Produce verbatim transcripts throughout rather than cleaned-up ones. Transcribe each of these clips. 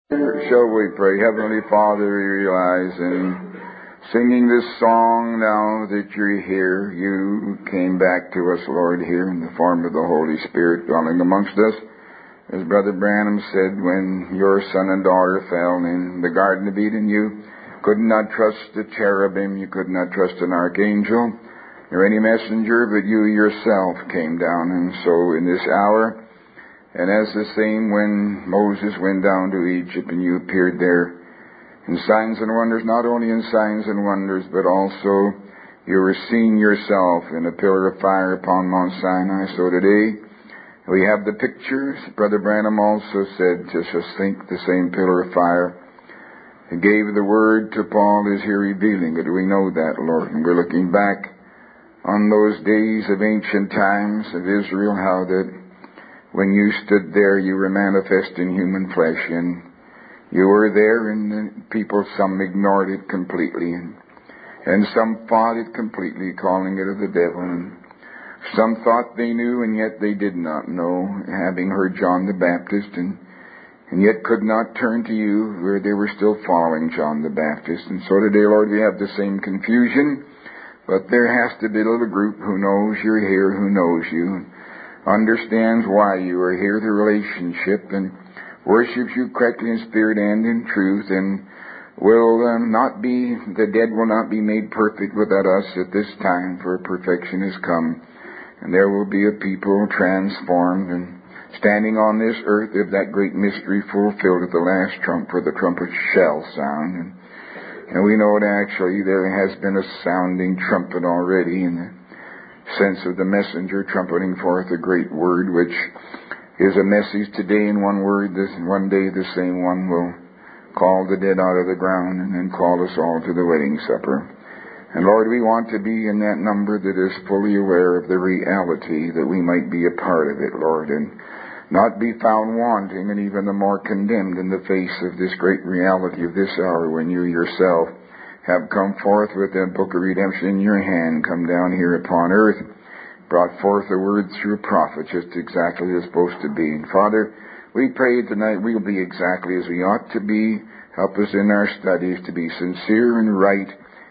Shall we pray? Heavenly Father, we realize in singing this song now that you're here, you came back to us, Lord, here in the form of the Holy Spirit dwelling amongst us. As Brother Branham said, when your son and daughter fell in the Garden of Eden, you could not trust a cherubim, you could not trust an archangel, or any messenger, but you yourself came down. And so in this hour, and as the same when Moses went down to Egypt and you appeared there in signs and wonders, not only in signs and wonders, but also you were seen yourself in a pillar of fire upon Mount Sinai. So today we have the pictures. Brother Branham also said, just think the same pillar of fire. He gave the word to Paul is here revealing it. We know that, Lord. And we're looking back on those days of ancient times of Israel, how that when you stood there, you were manifest in human flesh, and you were there, and the people, some ignored it completely, and, and some fought it completely, calling it of the devil, and some thought they knew, and yet they did not know, having heard John the Baptist, and, and yet could not turn to you, where they were still following John the Baptist. And so today, Lord, we have the same confusion, but there has to be a little group who knows you're here, who knows you, understands why you are here, the relationship, and worships you correctly in spirit and in truth, and will um, not be, the dead will not be made perfect without us at this time, for perfection has come, and there will be a people transformed and standing on this earth of that great mystery fulfilled at the last trump, for the trumpet shall sound, and, and we know that actually there has been a sounding trumpet already in the sense of the messenger trumpeting forth a great word, which is a message today in one word. This one day the same one will call the dead out of the ground and then call us all to the wedding supper. And Lord, we want to be in that number that is fully aware of the reality, that we might be a part of it, Lord, and not be found wanting and even the more condemned in the face of this great reality of this hour, when you yourself have come forth with the book of redemption in your hand, come down here upon earth, brought forth the word through a prophet, just exactly as it's supposed to be. And Father, we pray tonight we'll be exactly as we ought to be. Help us in our studies to be sincere and right,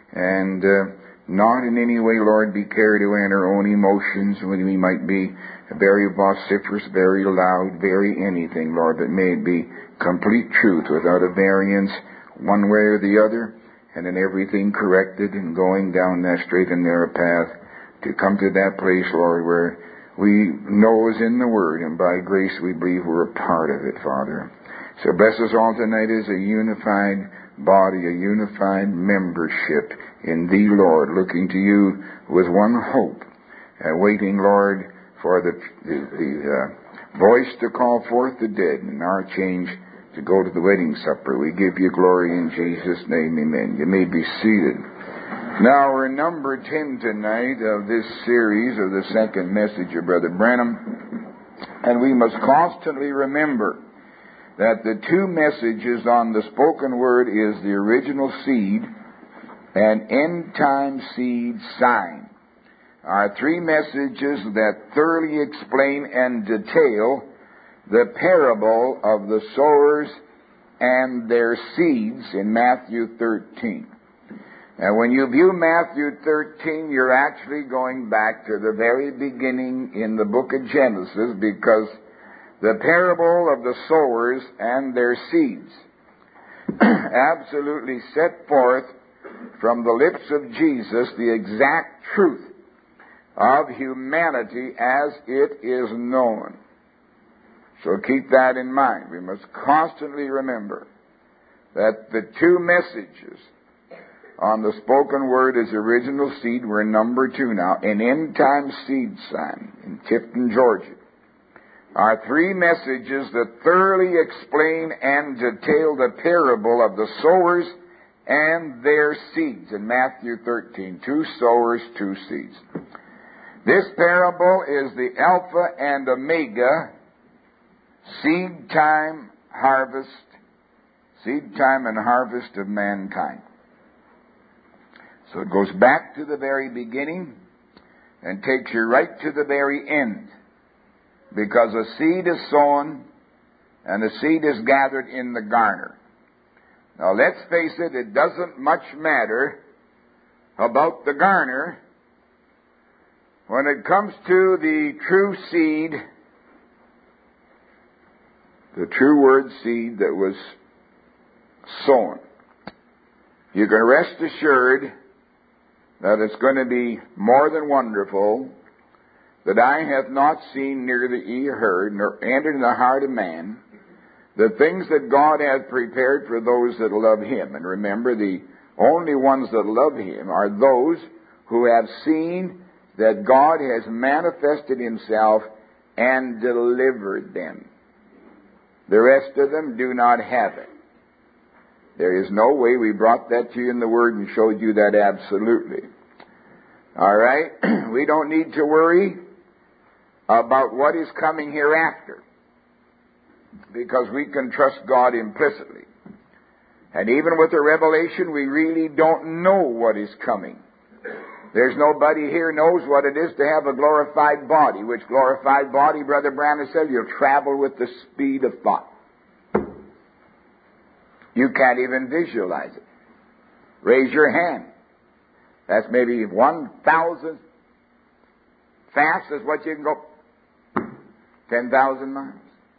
and uh, not in any way, Lord, be carried away in our own emotions, when we might be very vociferous, very loud, very anything, Lord, but may it be complete truth without a variance one way or the other, and in everything corrected, and going down that straight and narrow path to come to that place, Lord, where we know is in the Word, and by grace we believe we're a part of it, Father. So bless us all tonight as a unified body, a unified membership in Thee, Lord, looking to You with one hope, and waiting, Lord, for the, the, the uh, voice to call forth the dead, and our change to go to the wedding supper. We give You glory in Jesus' name, amen. You may be seated. Now we're number ten tonight of this series of the second message of Brother Branham, and we must constantly remember that the two messages on the spoken word is the original seed and end-time seed sign, are three messages that thoroughly explain and detail the parable of the sowers and their seeds in Matthew thirteen. And when you view Matthew thirteen, you're actually going back to the very beginning in the book of Genesis, because the parable of the sowers and their seeds absolutely set forth from the lips of Jesus the exact truth of humanity as it is known. So keep that in mind. We must constantly remember that the two messages on the spoken word as original seed were number two now, an end-time seed sign in Tifton, Georgia, are three messages that thoroughly explain and detail the parable of the sowers and their seeds in Matthew thirteen. Two sowers, two seeds. This parable is the Alpha and Omega seed time harvest, seed time and harvest of mankind. So it goes back to the very beginning and takes you right to the very end, because a seed is sown and the seed is gathered in the garner. Now let's face it, it doesn't much matter about the garner when it comes to the true seed, the true word seed that was sown. You can rest assured that it's going to be more than wonderful, that eye hath not seen, neither the ear heard, nor entered in the heart of man, the things that God hath prepared for those that love Him. And remember, the only ones that love Him are those who have seen that God has manifested Himself and delivered them. The rest of them do not have it. There is no way. We brought that to you in the Word and showed you that absolutely. All right? We don't need to worry about what is coming hereafter, because we can trust God implicitly. And even with the revelation, we really don't know what is coming. There's nobody here knows what it is to have a glorified body, which glorified body, Brother Branham said, you'll travel with the speed of thought. You can't even visualize it. Raise your hand. That's maybe one thousandth fast as what you can go ten thousand miles.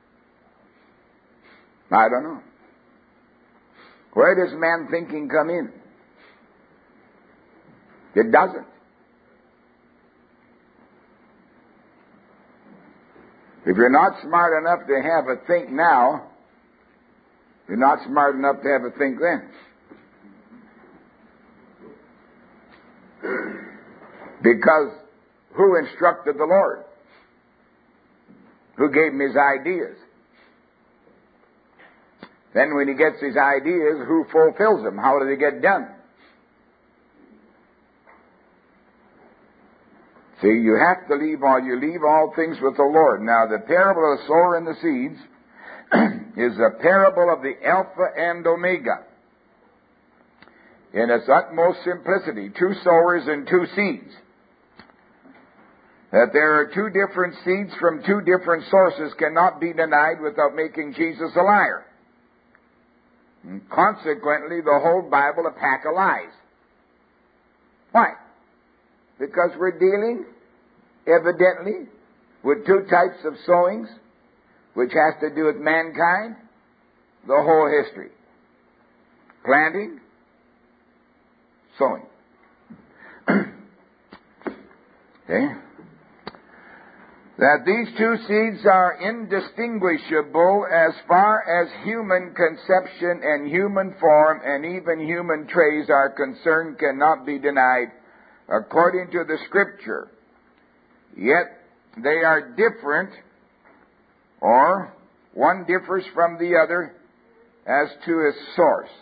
I don't know. Where does man thinking come in? It doesn't. If you're not smart enough to have a think now, you're not smart enough to have a think then. Because who instructed the Lord? Who gave him his ideas? Then when he gets his ideas, who fulfills them? How do they get done? See, you have to leave all, you leave all things with the Lord. Now, the parable of the sower and the seeds is a parable of the Alpha and Omega. In its utmost simplicity, two sowers and two seeds. That there are two different seeds from two different sources cannot be denied without making Jesus a liar. And consequently, the whole Bible a pack of lies. Why? Because we're dealing, evidently, with two types of sowings, which has to do with mankind, the whole history. Planting, sowing. Okay? That these two seeds are indistinguishable as far as human conception and human form and even human traits are concerned cannot be denied according to the Scripture. Yet they are different, or one differs from the other as to its source.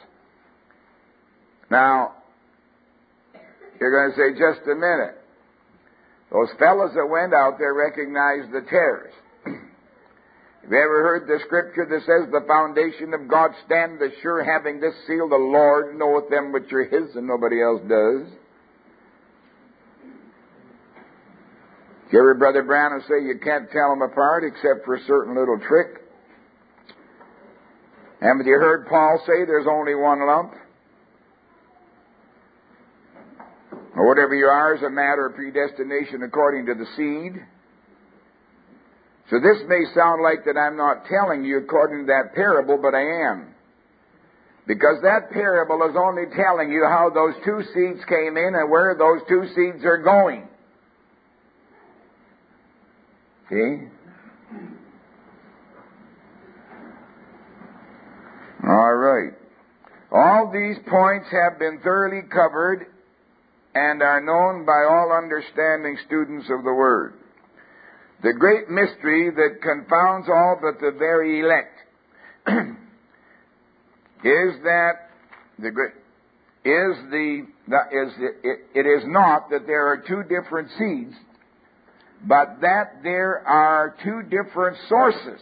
Now, you're going to say, just a minute. Those fellows that went out there recognized the tares. Have you ever heard the Scripture that says, the foundation of God standeth sure, having this seal, the Lord knoweth them which are His, and nobody else does? Did you ever, Brother Branham, say you can't tell them apart except for a certain little trick? Haven't you heard Paul say there's only one lump? Or whatever you are is a matter of predestination according to the seed. So this may sound like that I'm not telling you according to that parable, but I am. Because that parable is only telling you how those two seeds came in and where those two seeds are going. See? All right. All these points have been thoroughly covered and are known by all understanding students of the Word. The great mystery that confounds all but the very elect is that the great is the is the, it, it is not that there are two different seeds, but that there are two different sources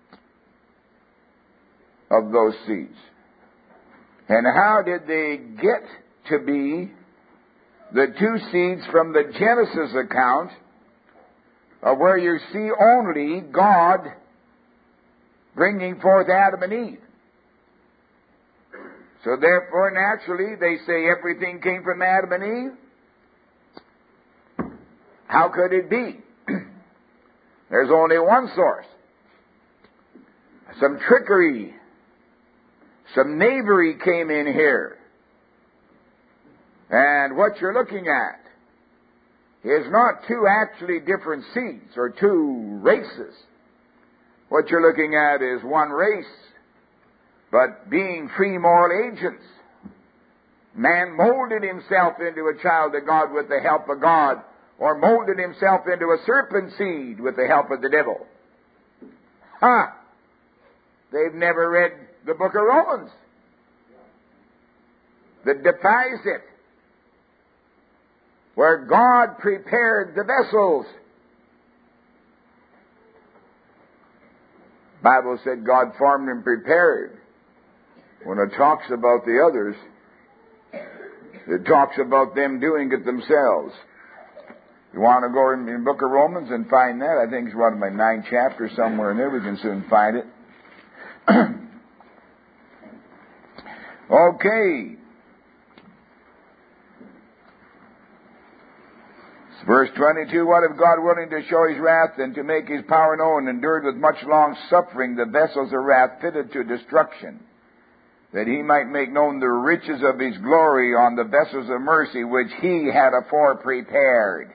of those seeds. And how did they get to be the two seeds from the Genesis account, of where you see only God bringing forth Adam and Eve. So therefore, naturally, they say everything came from Adam and Eve. How could it be? There's only one source. Some trickery, some knavery came in here. And what you're looking at is not two actually different seeds or two races. What you're looking at is one race, but being free moral agents. Man molded himself into a child of God with the help of God, or molded himself into a serpent seed with the help of the devil. Huh! They've never read the book of Romans that defies it, where God prepared the vessels. The Bible said God formed and prepared. When it talks about the others, it talks about them doing it themselves. You want to go in the book of Romans and find that? I think it's one of my nine chapters somewhere in there. We can soon find it. Okay. Verse twenty-two, what if God, willing to show his wrath and to make his power known, endured with much long suffering the vessels of wrath fitted to destruction, that he might make known the riches of his glory on the vessels of mercy which he had afore prepared.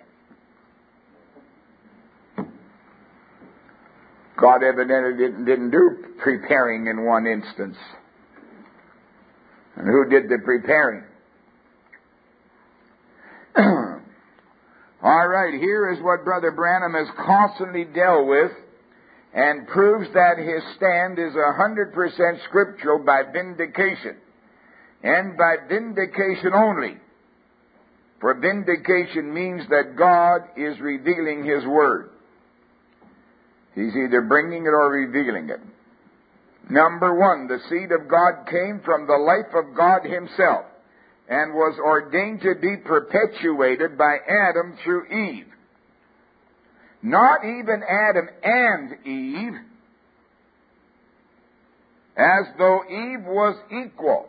God evidently didn't, didn't do preparing in one instance. And who did the preparing? All right, here is what Brother Branham has constantly dealt with and proves that his stand is one hundred percent scriptural by vindication, and by vindication only. For vindication means that God is revealing his word. He's either bringing it or revealing it. Number one, the seed of God came from the life of God himself and was ordained to be perpetuated by Adam through Eve. Not even Adam and Eve, as though Eve was equal.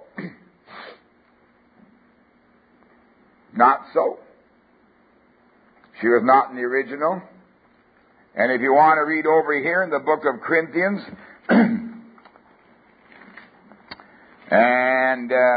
Not so. She was not in the original. And if you want to read over here in the book of Corinthians, and uh,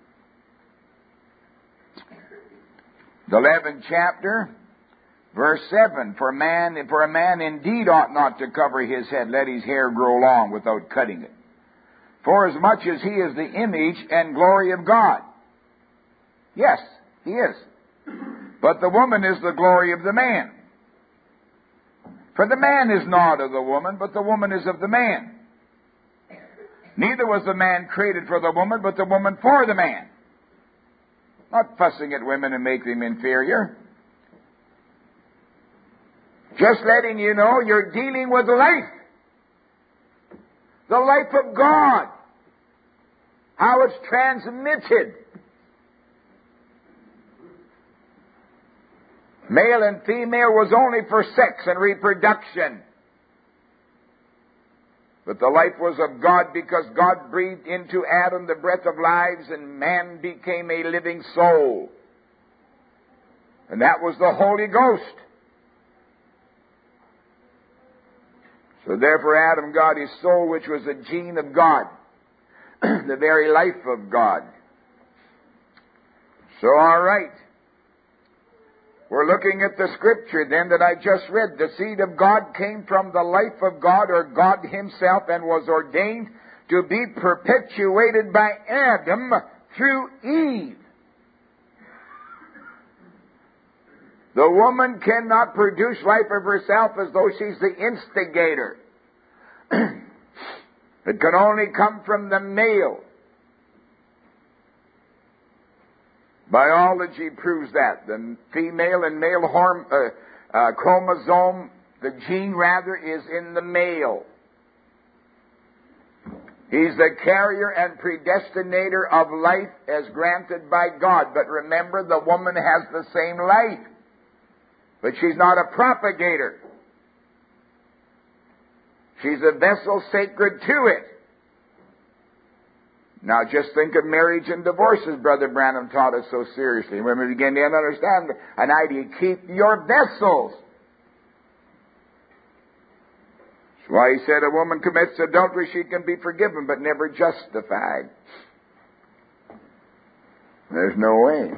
the eleventh chapter, verse seven, for man, for a man indeed ought not to cover his head, let his hair grow long without cutting it. For as much as he is the image and glory of God. Yes, he is. But the woman is the glory of the man. For the man is not of the woman, but the woman is of the man. Neither was the man created for the woman, but the woman for the man. Not fussing at women and making them inferior. Just letting you know you're dealing with life. The life of God. How it's transmitted. Male and female was only for sex and reproduction. But the life was of God, because God breathed into Adam the breath of lives, and man became a living soul. And that was the Holy Ghost. So therefore Adam got his soul, which was the gene of God, the very life of God. So all right. We're looking at the scripture then that I just read. The seed of God came from the life of God, or God himself, and was ordained to be perpetuated by Adam through Eve. The woman cannot produce life of herself as though she's the instigator. It can only come from the male. Biology proves that. The female and male horm, uh, uh, chromosome, the gene rather, is in the male. He's the carrier and predestinator of life as granted by God. But remember, the woman has the same life. But she's not a propagator. She's a vessel sacred to it. Now just think of marriage and divorce as Brother Branham taught us so seriously. When we begin to understand an idea, keep your vessels. That's why he said a woman commits adultery, she can be forgiven, but never justified. There's no way.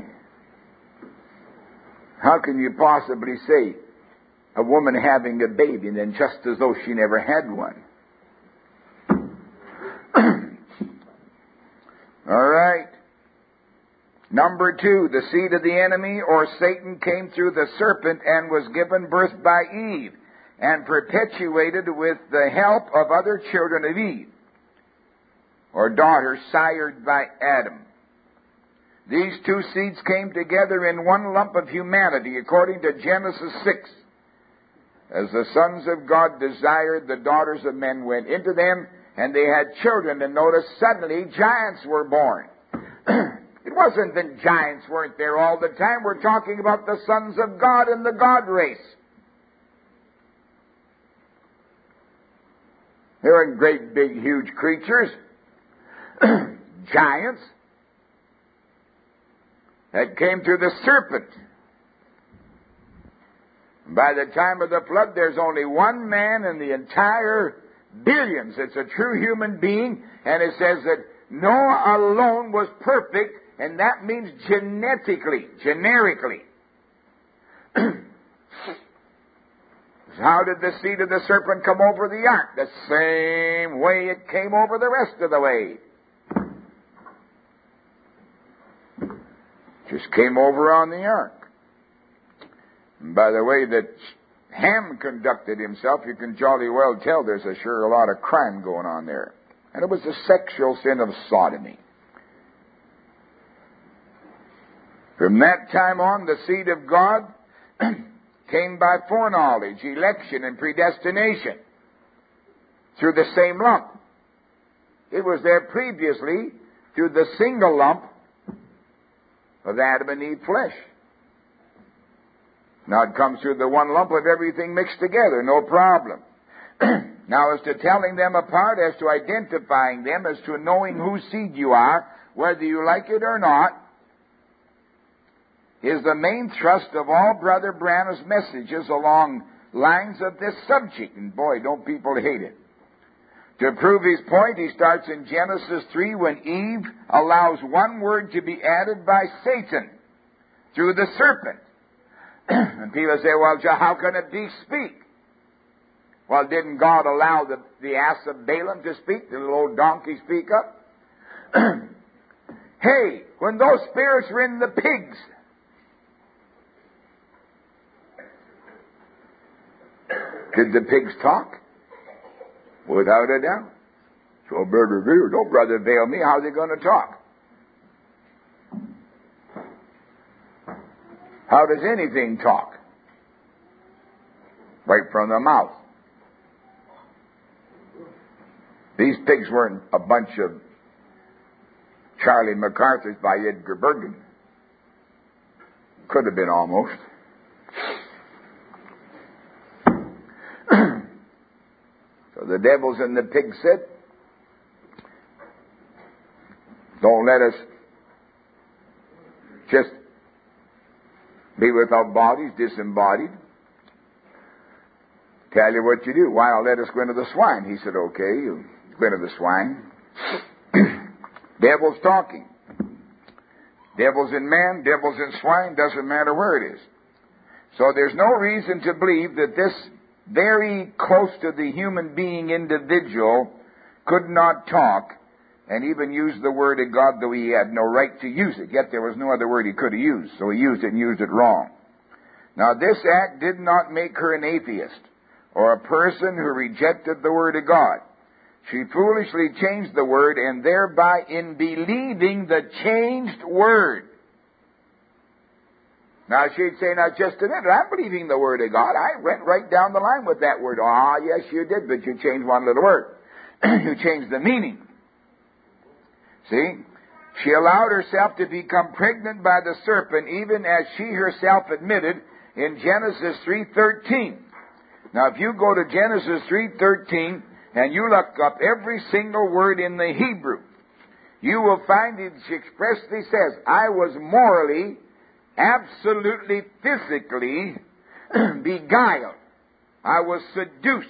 How can you possibly say a woman having a baby and then just as though she never had one? All right. Number two, the seed of the enemy or Satan came through the serpent and was given birth by Eve and perpetuated with the help of other children of Eve, or daughters sired by Adam. These two seeds came together in one lump of humanity, according to Genesis six. As the sons of God desired, the daughters of men went into them, and they had children. And notice, suddenly giants were born. It wasn't that giants weren't there all the time. We're talking about the sons of God and the God race. They weren't great, big, huge creatures. Giants that came through the serpent. By the time of the flood, there's only one man in the entire billions. It's a true human being, and it says that Noah alone was perfect, and that means genetically, generically. How did the seed of the serpent come over the ark? The same way it came over the rest of the way. Just came over on the ark. And by the way that Ham conducted himself, you can jolly well tell there's a sure a lot of crime going on there. And it was the sexual sin of sodomy. From that time on, the seed of God came by foreknowledge, election, and predestination through the same lump. It was there previously through the single lump of Adam and Eve flesh. Now it comes through the one lump of everything mixed together, no problem. Now as to telling them apart, as to identifying them, as to knowing whose seed you are, whether you like it or not, is the main thrust of all Brother Branham's messages along lines of this subject. And boy, don't people hate it. To prove his point, he starts in Genesis three when Eve allows one word to be added by Satan through the serpent. And people say, well, how can a beast speak? Well, didn't God allow the, the ass of Balaam to speak? The little old donkey speak up? Hey, when those spirits were in the pigs, did the pigs talk? Without a doubt. So, Brother Vail, don't Brother Vail me. How's he going to talk? How does anything talk? Right from the mouth. These pigs weren't a bunch of Charlie MacArthur's by Edgar Bergen. Could have been almost. So the devils and the pigs said, don't let us just be without bodies, disembodied. Tell you what you do. Why, I'll let us go into the swine. He said, okay, you go into the swine. Devils talking. Devils in man, devils in swine, doesn't matter where it is. So there's no reason to believe that this very close to the human being individual could not talk and even use the word of God, though he had no right to use it. Yet there was no other word he could have used, so he used it and used it wrong. Now this act did not make her an atheist or a person who rejected the word of God. She foolishly changed the word, and thereby in believing the changed word. Now she'd say, now just a minute, I'm believing the word of God. I went right down the line with that word. Ah, yes you did, but you changed one little word. You changed the meaning. See? She allowed herself to become pregnant by the serpent, even as she herself admitted in Genesis three thirteen. Now if you go to Genesis three thirteen, and you look up every single word in the Hebrew, you will find it expressly says, I was morally, absolutely, physically beguiled. I was seduced.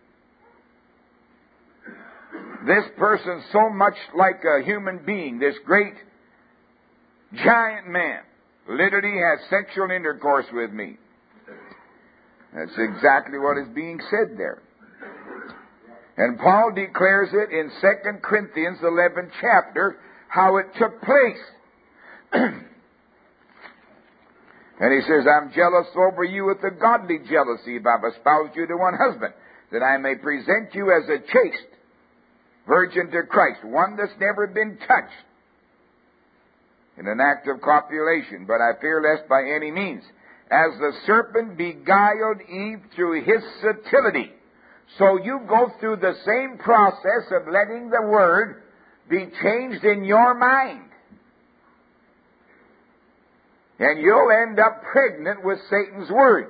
This person, so much like a human being, this great giant man, literally has sexual intercourse with me. That's exactly what is being said there. And Paul declares it in Second Corinthians eleventh chapter, how it took place. And he says, I'm jealous over you with a godly jealousy if I've espoused you to one husband, that I may present you as a chaste virgin to Christ, one that's never been touched in an act of copulation, but I fear lest by any means, as the serpent beguiled Eve through his subtlety, so you go through the same process of letting the Word be changed in your mind. And you'll end up pregnant with Satan's Word.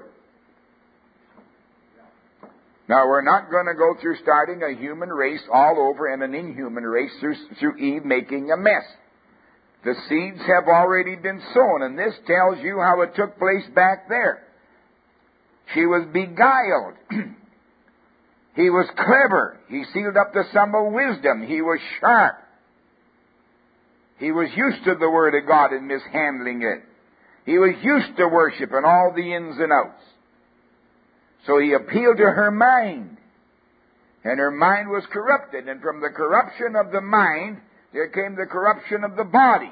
Now, we're not going to go through starting a human race all over and an inhuman race through, through Eve making a mess. The seeds have already been sown, and this tells you how it took place back there. She was beguiled. He was clever. He sealed up the sum of wisdom. He was sharp. He was used to the Word of God and mishandling it. He was used to worship and all the ins and outs. So he appealed to her mind. And her mind was corrupted. And from the corruption of the mind, there came the corruption of the body.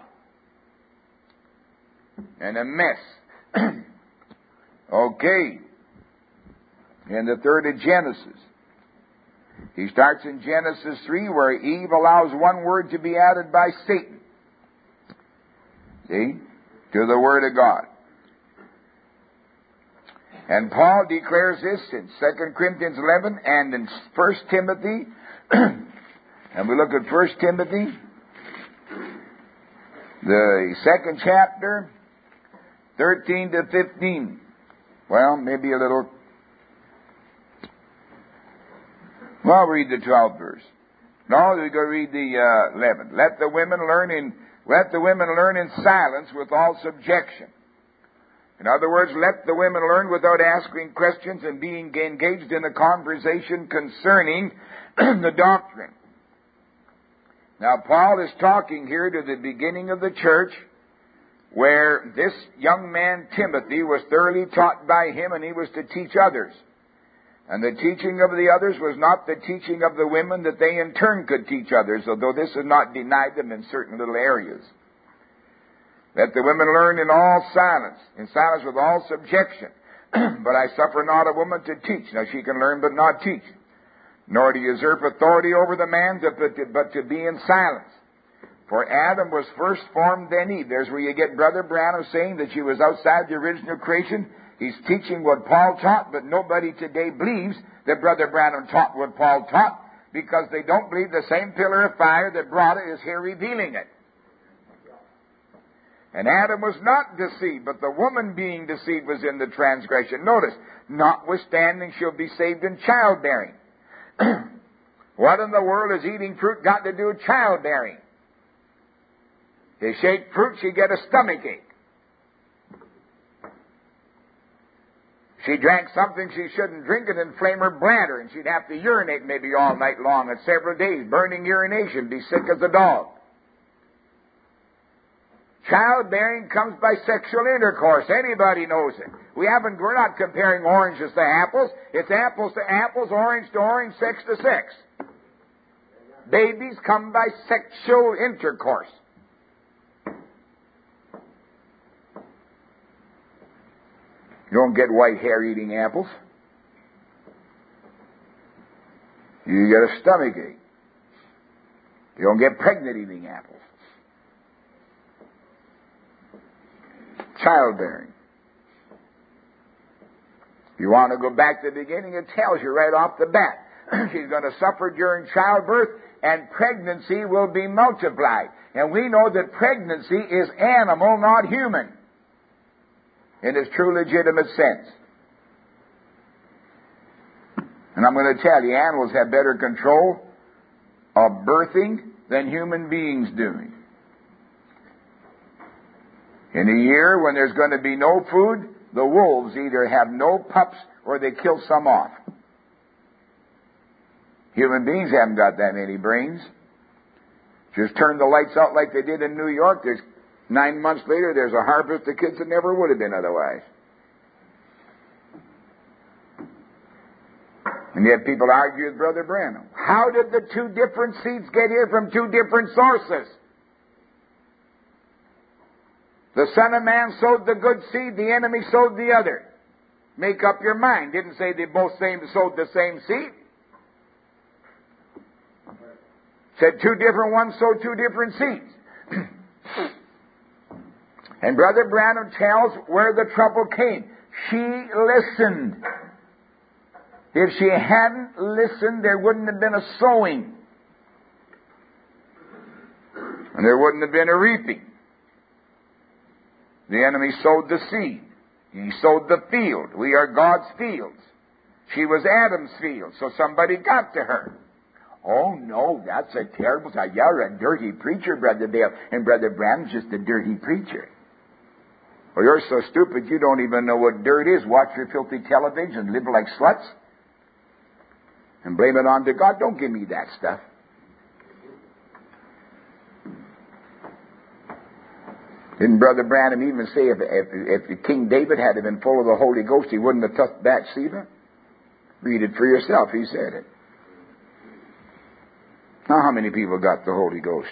And a mess. Okay. In the third of Genesis. He starts in Genesis three, where Eve allows one word to be added by Satan. See? To the Word of God. And Paul declares this in Second Corinthians eleven and in First Timothy. And we look at First Timothy, the second chapter, thirteen to fifteen. Well, maybe a little. Well, I'll read the twelfth verse. No, we're going to read the uh, eleventh. Let the women learn in let the women learn in silence with all subjection. In other words, let the women learn without asking questions and being engaged in a conversation concerning the doctrine. Now, Paul is talking here to the beginning of the church, where this young man, Timothy, was thoroughly taught by him, and he was to teach others. And the teaching of the others was not the teaching of the women, that they in turn could teach others, although this is not denied them in certain little areas. Let the women learn in all silence, in silence with all subjection. But I suffer not a woman to teach. Now she can learn but not teach. Nor to usurp authority over the man, to, but, to, but to be in silence. For Adam was first formed, then Eve. There's where you get Brother Branham saying that she was outside the original creation. He's teaching what Paul taught, but nobody today believes that Brother Branham taught what Paul taught, because they don't believe the same pillar of fire that brought it is here revealing it. And Adam was not deceived, but the woman being deceived was in the transgression. Notice, notwithstanding she'll be saved in childbearing. What in the world has eating fruit got to do with childbearing? If she ate fruit, she'd get a stomach ache. She drank something she shouldn't drink, it inflame her bladder, and she'd have to urinate maybe all night long and several days, burning urination, be sick as a dog. Childbearing comes by sexual intercourse. Anybody knows it. We haven't, we're not comparing oranges to apples. It's apples to apples, orange to orange, sex to sex. Babies come by sexual intercourse. You don't get white hair eating apples. You get a stomach ache. You don't get pregnant eating apples. Childbearing. If you want to go back to the beginning, it tells you right off the bat. She's going to suffer during childbirth, and pregnancy will be multiplied. And we know that pregnancy is animal, not human, in its true legitimate sense. And I'm going to tell you, animals have better control of birthing than human beings do. In a year when there's going to be no food, the wolves either have no pups or they kill some off. Human beings haven't got that many brains. Just turn the lights out like they did in New York. There's nine months later, there's a harvest of kids that never would have been otherwise. And yet people argue with Brother Branham. How did the two different seeds get here from two different sources? The Son of Man sowed the good seed, the enemy sowed the other. Make up your mind. Didn't say they both same, sowed the same seed. Said two different ones sowed two different seeds. And Brother Branham tells where the trouble came. She listened. If she hadn't listened, there wouldn't have been a sowing. And there wouldn't have been a reaping. The enemy sowed the seed. He sowed the field. We are God's fields. She was Adam's field, so somebody got to her. Oh, no, that's a terrible thing. You're a dirty preacher, Brother Dale. And Brother Branham's just a dirty preacher. Well, you're so stupid you don't even know what dirt is. Watch your filthy television, live like sluts, and blame it on to God. Don't give me that stuff. Didn't Brother Branham even say if, if, if King David had been full of the Holy Ghost, he wouldn't have touched Bathsheba? Read it for yourself. He said it. Now, how many people got the Holy Ghost?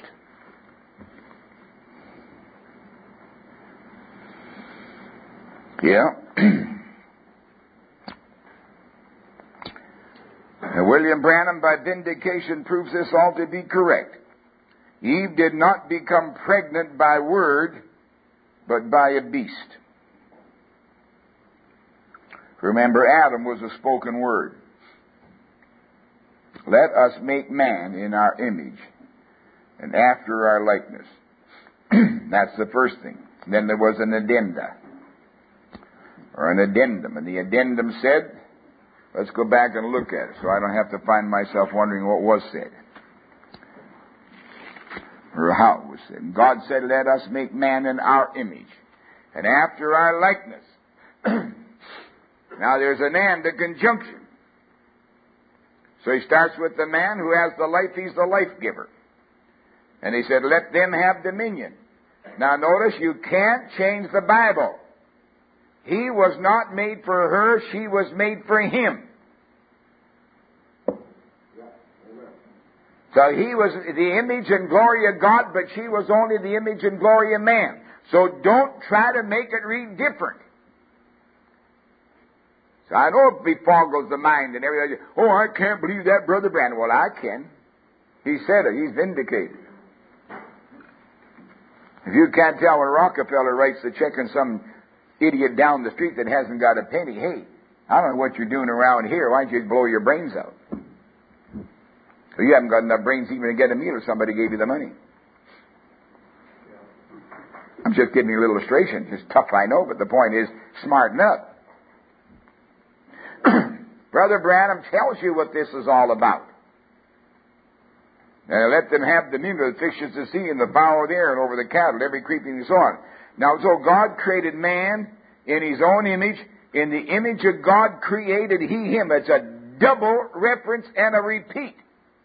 Yeah. And William Branham, by vindication, proves this all to be correct. Eve did not become pregnant by word, but by a beast. Remember, Adam was a spoken word. Let us make man in our image and after our likeness. That's the first thing. Then there was an addenda, or an addendum. And the addendum said, let's go back and look at it so I don't have to find myself wondering what was said, or how it was said. And God said, let us make man in our image and after our likeness. Now there's an and, a conjunction. So he starts with the man who has the life. He's the life giver. And he said, let them have dominion. Now notice, you can't change the Bible. He was not made for her. She was made for him. So he was the image and glory of God, but she was only the image and glory of man. So don't try to make it read different. So I know it befoggles the mind and everything. Oh, I can't believe that, Brother Branham. Well, I can. He said it. He's vindicated. If you can't tell when Rockefeller writes the check on some idiot down the street that hasn't got a penny, hey, I don't know what you're doing around here. Why don't you blow your brains out? So you haven't got enough brains even to get a meal if somebody gave you the money. I'm just giving you a little illustration. It's tough, I know, but the point is, smarten up. Brother Branham tells you what this is all about. And let them have dominion of the fishes of the sea and the fowl of the air and over the cattle, every creeping and so on. Now, so God created man in his own image. In the image of God created he him. It's a double reference and a repeat.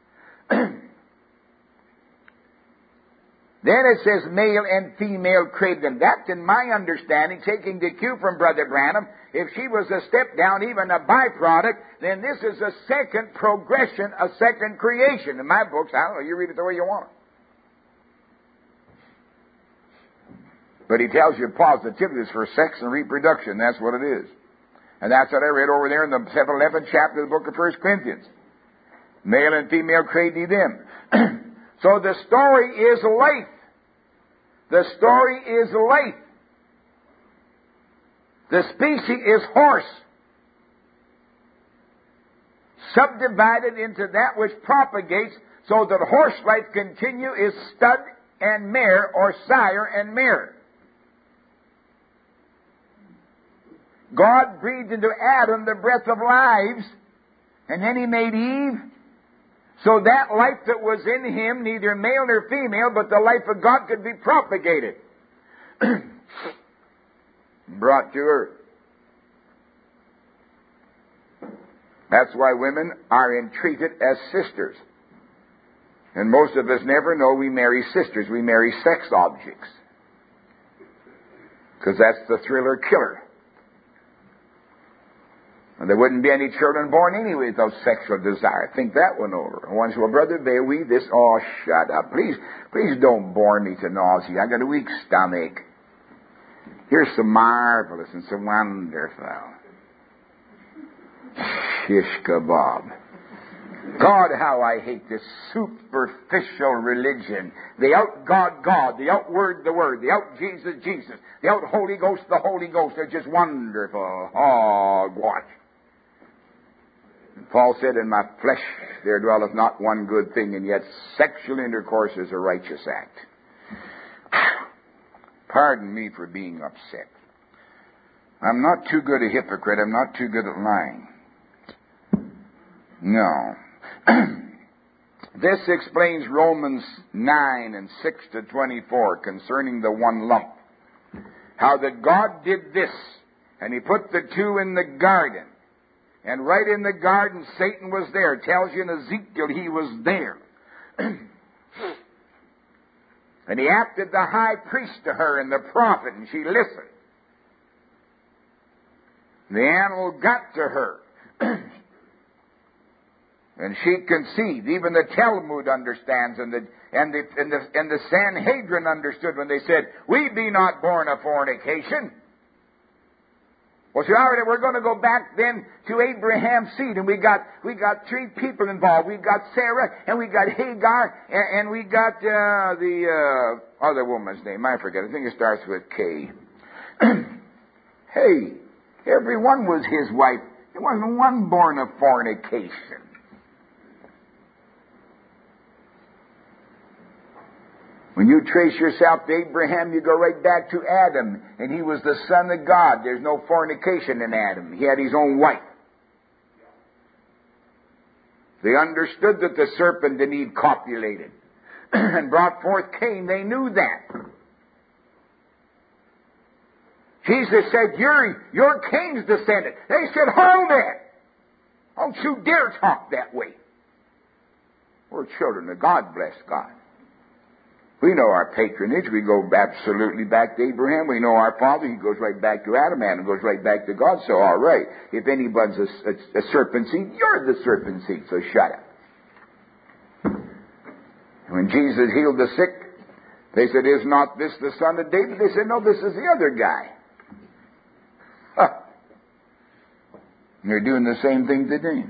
Then it says male and female created them. That's, in my understanding, taking the cue from Brother Branham. If she was a step down, even a byproduct, then this is a second progression, a second creation. In my books, I don't know, you read it the way you want it. But he tells you positively it's for sex and reproduction. That's what it is. And that's what I read over there in the eleventh chapter of the book of First Corinthians. Male and female created he them. So the story is life. The story is life. The species is horse. Subdivided into that which propagates so that horse life continue is stud and mare, or sire and mare. God breathed into Adam the breath of lives, And then he made Eve. So that life that was in him, neither male nor female, but the life of God could be propagated. Brought to earth. That's why women are entreated as sisters. And most of us never know we marry sisters. We marry sex objects. Because that's the thriller killer. And there wouldn't be any children born anyway without sexual desire. Think that one over. One said, well, Brother Bay, we this, oh, shut up. Please, please don't bore me to nausea. I got a weak stomach. Here's some marvelous and some wonderful. Shish kebab. God, how I hate this superficial religion. The out God, God. The out Word, the Word. The out Jesus, Jesus. The out Holy Ghost, the Holy Ghost. They're just wonderful. Oh, watch. Paul said, in my flesh there dwelleth not one good thing, and yet sexual intercourse is a righteous act. Pardon me for being upset. I'm not too good a hypocrite. I'm not too good at lying. No. This explains Romans nine and six to twenty-four concerning the one lump. How that God did this, and He put the two in the garden. And right in the garden, Satan was there. It tells you in Ezekiel he was there. And he acted the high priest to her and the prophet, and she listened. The animal got to her. And she conceived. Even the Talmud understands, and the, and, the, and, the, and the Sanhedrin understood when they said, we be not born of fornication. Well, see, already we're going to go back then to Abraham's seed, and we got we got three people involved. We've got Sarah, and we got Hagar, and, and we got uh, the uh, other woman's name. I forget. I think it starts with K. Hey, everyone was his wife. There wasn't one born of fornication. When you trace yourself to Abraham, you go right back to Adam, and he was the son of God. There's no fornication in Adam. He had his own wife. They understood that the serpent indeed copulated and brought forth Cain. They knew that. Jesus said, you're, you're Cain's descendant. They said, hold it. Don't you dare talk that way. We're children of God, bless God. We know our patronage. We go absolutely back to Abraham. We know our father. He goes right back to Adam. Adam goes right back to God. So, all right. If anybody's a, a, a serpent seed, you're the serpent seed. So shut up. When Jesus healed the sick, they said, is not this the son of David? They said, no, this is the other guy. Huh. And they're doing the same thing today.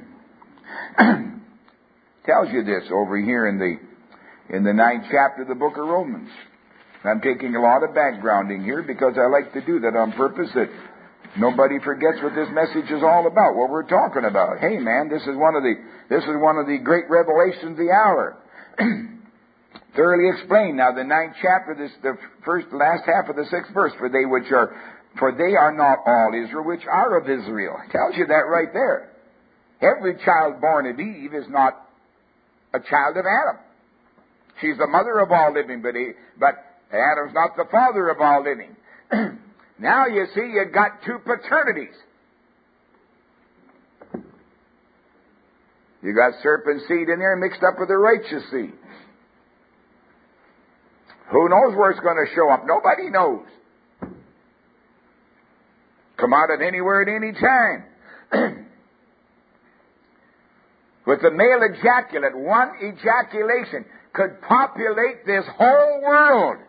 Tells you this over here in the in the ninth chapter of the book of Romans. I'm taking a lot of backgrounding here because I like to do that on purpose, that nobody forgets what this message is all about, what we're talking about. Hey man, this is one of the this is one of the great revelations of the hour. Thoroughly explained. Now the ninth chapter, this the first last half of the sixth verse, for they which are for they are not all Israel which are of Israel. It tells you that right there. Every child born of Eve is not a child of Adam. She's the mother of all living, but, he, but Adam's not the father of all living. Now you see, you've got two paternities. You got serpent seed in there mixed up with the righteous seed. Who knows where it's going to show up? Nobody knows. Come out at anywhere at any time. With the male ejaculate, one ejaculation could populate this whole world.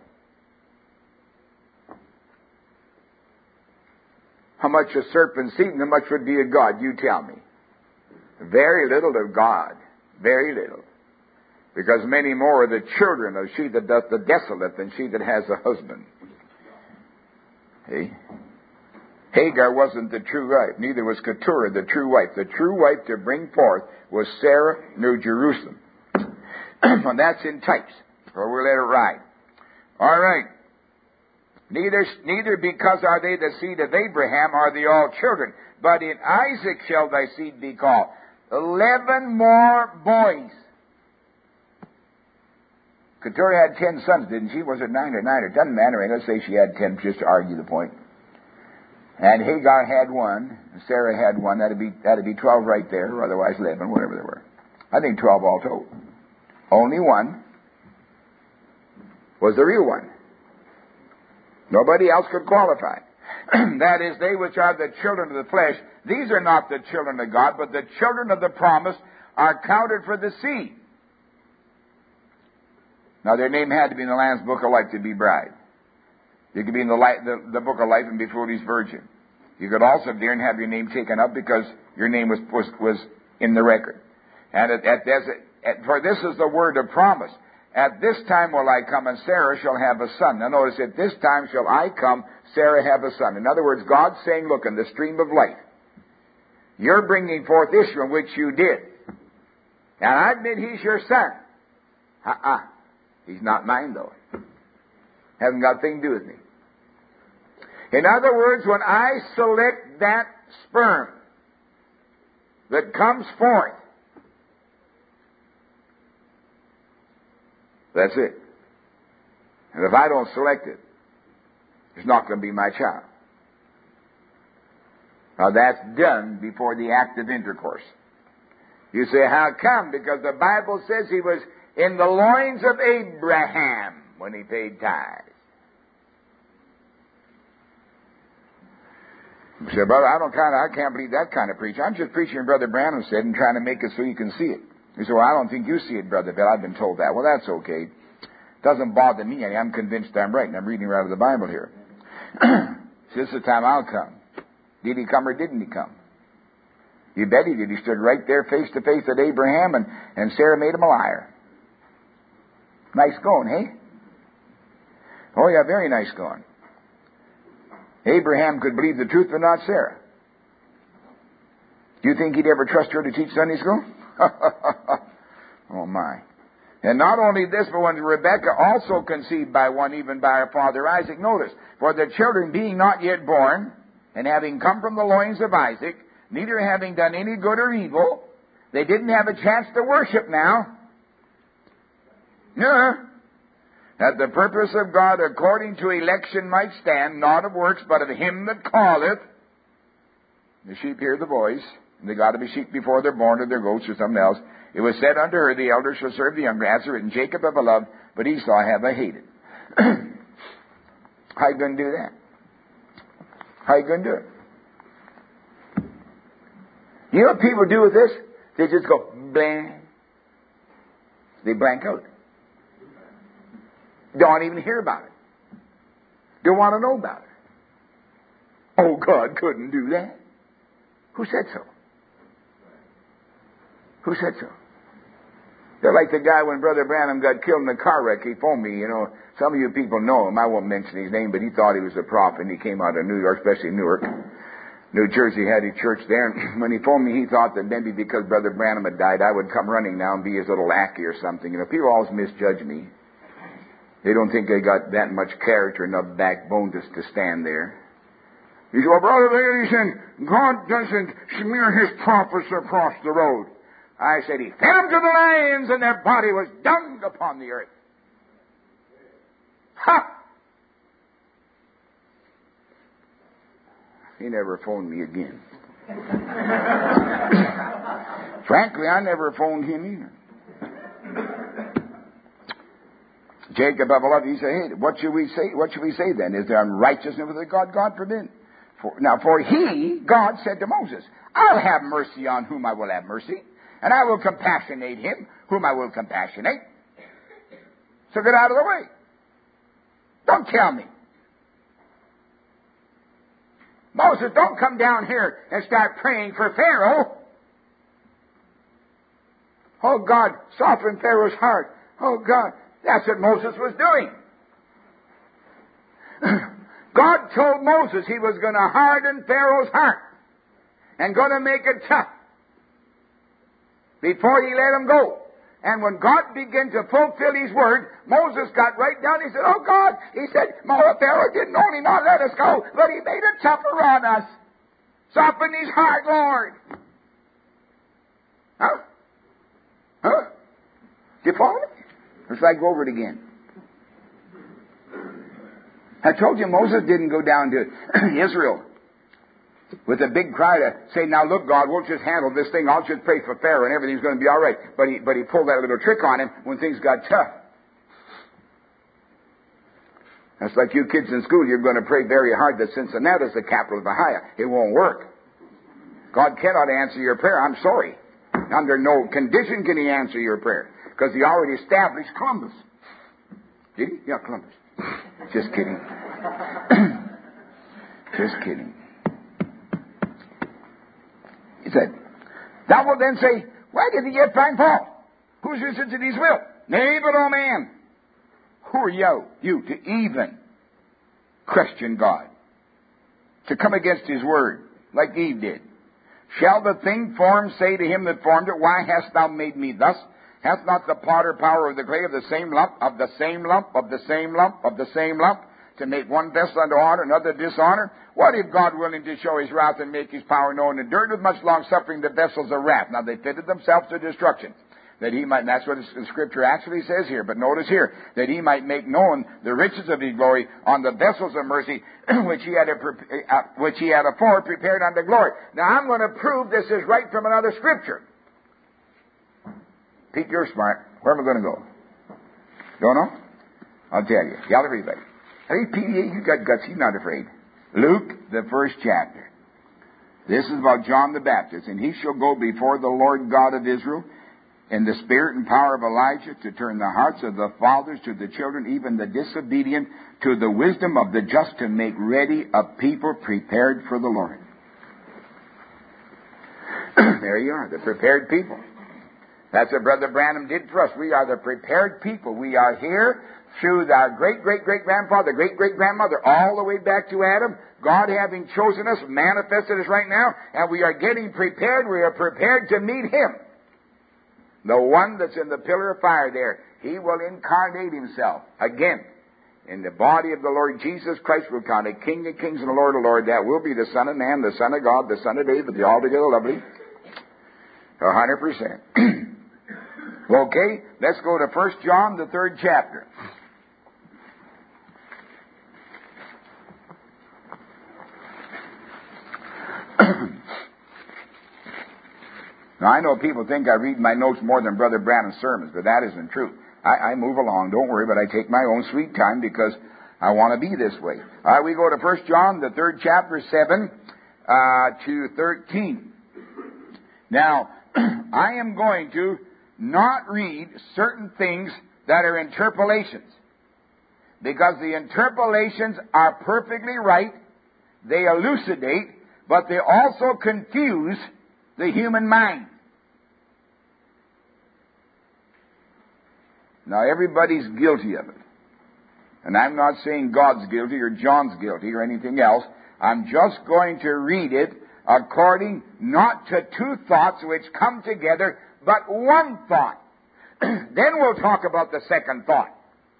How much a serpent seed and how much would be of God? You tell me. Very little of God. Very little. Because many more are the children of she that doth the desolate than she that has a husband. See? Hagar wasn't the true wife. Neither was Keturah the true wife. The true wife to bring forth was Sarah, New Jerusalem. And that's in types. So we'll let it ride. All right. Neither, neither because are they the seed of Abraham are they all children, but in Isaac shall thy seed be called. Eleven more boys. Keturah had ten sons, didn't she? Was it nine or nine? It doesn't matter. Let's say she had ten, just to argue the point. And Hagar had one, and Sarah had one. That'd be that'd be twelve right there, or otherwise eleven, whatever they were. I think twelve all told. Only one was the real one. Nobody else could qualify. That is, they which are the children of the flesh. These are not the children of God, but the children of the promise are counted for the seed. Now, their name had to be in the Lamb's Book of Life to be bride. You could be in the, li- the, the Book of Life and be foolish virgin. You could also, dear, and have your name taken up because your name was was, was in the record. And at, at, at, for this is the word of promise. At this time will I come, and Sarah shall have a son. Now notice, at this time shall I come, Sarah have a son. In other words, God's saying, look, in the stream of life, you're bringing forth Ishmael, which you did. And I admit he's your son. Uh-uh. He's not mine, though. Hasn't got a thing to do with me. In other words, when I select that sperm that comes forth, that's it. And if I don't select it, it's not going to be my child. Now that's done before the act of intercourse. You say, how come? Because the Bible says he was in the loins of Abraham when he paid tithes. You say, brother, I don't kind of, I can't believe that kind of preaching. I'm just preaching what Brother Branham said and trying to make it so you can see it. You say, well, I don't think you see it, Brother Bill. I've been told that. Well, that's okay. It doesn't bother me. I'm convinced I'm right, and I'm reading right out of the Bible here. So this is the time I'll come. Did he come or didn't he come? You bet he did. He stood right there face to face with Abraham, and, and Sarah made him a liar. Nice going, hey? Oh, yeah, very nice going. Abraham could believe the truth, but not Sarah. Do you think he'd ever trust her to teach Sunday school? Oh, my. And not only this, but when Rebekah also conceived by one, even by her father Isaac, notice, for the children being not yet born, and having come from the loins of Isaac, neither having done any good or evil, they didn't have a chance to worship now. No. That the purpose of God according to election might stand, not of works, but of him that calleth. The sheep hear the voice, and they got to be sheep before they're born, or they're goats, or something else. It was said unto her, the elder shall serve the younger. As written, Jacob have I loved, but Esau have I hated. How you going to do that? How you going to do it? You know what people do with this? They just go, blank. They blank out. Don't even hear about it. Don't want to know about it. Oh, God couldn't do that. Who said so? Who said so? They're like the guy when Brother Branham got killed in a car wreck. He phoned me, you know. Some of you people know him. I won't mention his name, but he thought he was a prophet. And he came out of New York, especially Newark. New Jersey had a church there. And when he phoned me, he thought that maybe because Brother Branham had died, I would come running now and be his little lackey or something. You know, people always misjudge me. They don't think they got that much character, enough backbone just to stand there. He said, well, Brother Ladies, God doesn't smear his prophets across the road. I said, he fed them to the lions, and their body was dung upon the earth. Ha! He never phoned me again. Frankly, I never phoned him either. Jacob, I beloved, he said, hey, what should we say? What should we say then? Is there unrighteousness with God? God forbid. For, now, for he, God, said to Moses, I'll have mercy on whom I will have mercy, and I will compassionate him whom I will compassionate. So get out of the way. Don't tell me. Moses, don't come down here and start praying for Pharaoh. Oh, God, soften Pharaoh's heart. Oh, God. That's what Moses was doing. God told Moses he was going to harden Pharaoh's heart and going to make it tough before he let him go. And when God began to fulfill his word, Moses got right down. He said, oh, God, he said, Pharaoh didn't only not let us go, but he made it tougher on us. Soften his heart, Lord. Huh? Huh? Do you follow me? Let's like go over it again. I told you Moses didn't go down to Israel with a big cry to say, now look, God, we'll just handle this thing. I'll just pray for Pharaoh and everything's going to be all right. But he, but he pulled that little trick on him when things got tough. That's like you kids in school. You're going to pray very hard that Cincinnati is the capital of Ohio. It won't work. God cannot answer your prayer. I'm sorry. Under no condition can He answer your prayer, because He already established Columbus. Did He? Yeah, Columbus. Just kidding. Just kidding. He said, thou wilt then say, why did He yet find fault? Whose is it that He's will? Nay, but, O man, who are you, you to even question God, to come against His word, like Eve did? Shall the thing formed say to him that formed it, why hast thou made me thus? Hath not the potter power of the clay of the same lump, of the same lump, of the same lump, of the same lump, to make one vessel unto honor, another dishonor? What if God, willing to show His wrath and make His power known, endured with much long suffering the vessels of wrath? Now they fitted themselves to destruction, that He might, and that's what the Scripture actually says here, but notice here, that He might make known the riches of His glory on the vessels of mercy, which He had a, uh, which He had afore prepared unto glory. Now I'm going to prove this is right from another Scripture. Pete, you're smart. Where am I going to go? Don't know? I'll tell you. Yell everybody. Hey, Pete, you got guts. He's not afraid. Luke, the first chapter. This is about John the Baptist. And he shall go before the Lord God of Israel in the spirit and power of Elijah, to turn the hearts of the fathers to the children, even the disobedient, to the wisdom of the just, to make ready a people prepared for the Lord. There you are, the prepared people. That's what Brother Branham did for us. We are the prepared people. We are here through our great-great-great-grandfather, great-great-grandmother, all the way back to Adam. God having chosen us, manifested us right now, and we are getting prepared. We are prepared to meet Him. The one that's in the pillar of fire there, He will incarnate Himself again in the body of the Lord Jesus Christ. Will come a King of kings and a Lord of lords. That will be the Son of Man, the Son of God, the Son of David, the altogether lovely. A hundred percent. Okay, let's go to First John, the third chapter. Now, I know people think I read my notes more than Brother Branham's sermons, but that isn't true. I, I move along, don't worry, but I take my own sweet time because I want to be this way. All right, we go to First John, the third chapter, seven uh, to thirteen. Now, I am going to not read certain things that are interpolations, because the interpolations are perfectly right. They elucidate, but they also confuse the human mind. Now, everybody's guilty of it. And I'm not saying God's guilty or John's guilty or anything else. I'm just going to read it according not to two thoughts which come together, but one thought. Then we'll talk about the second thought.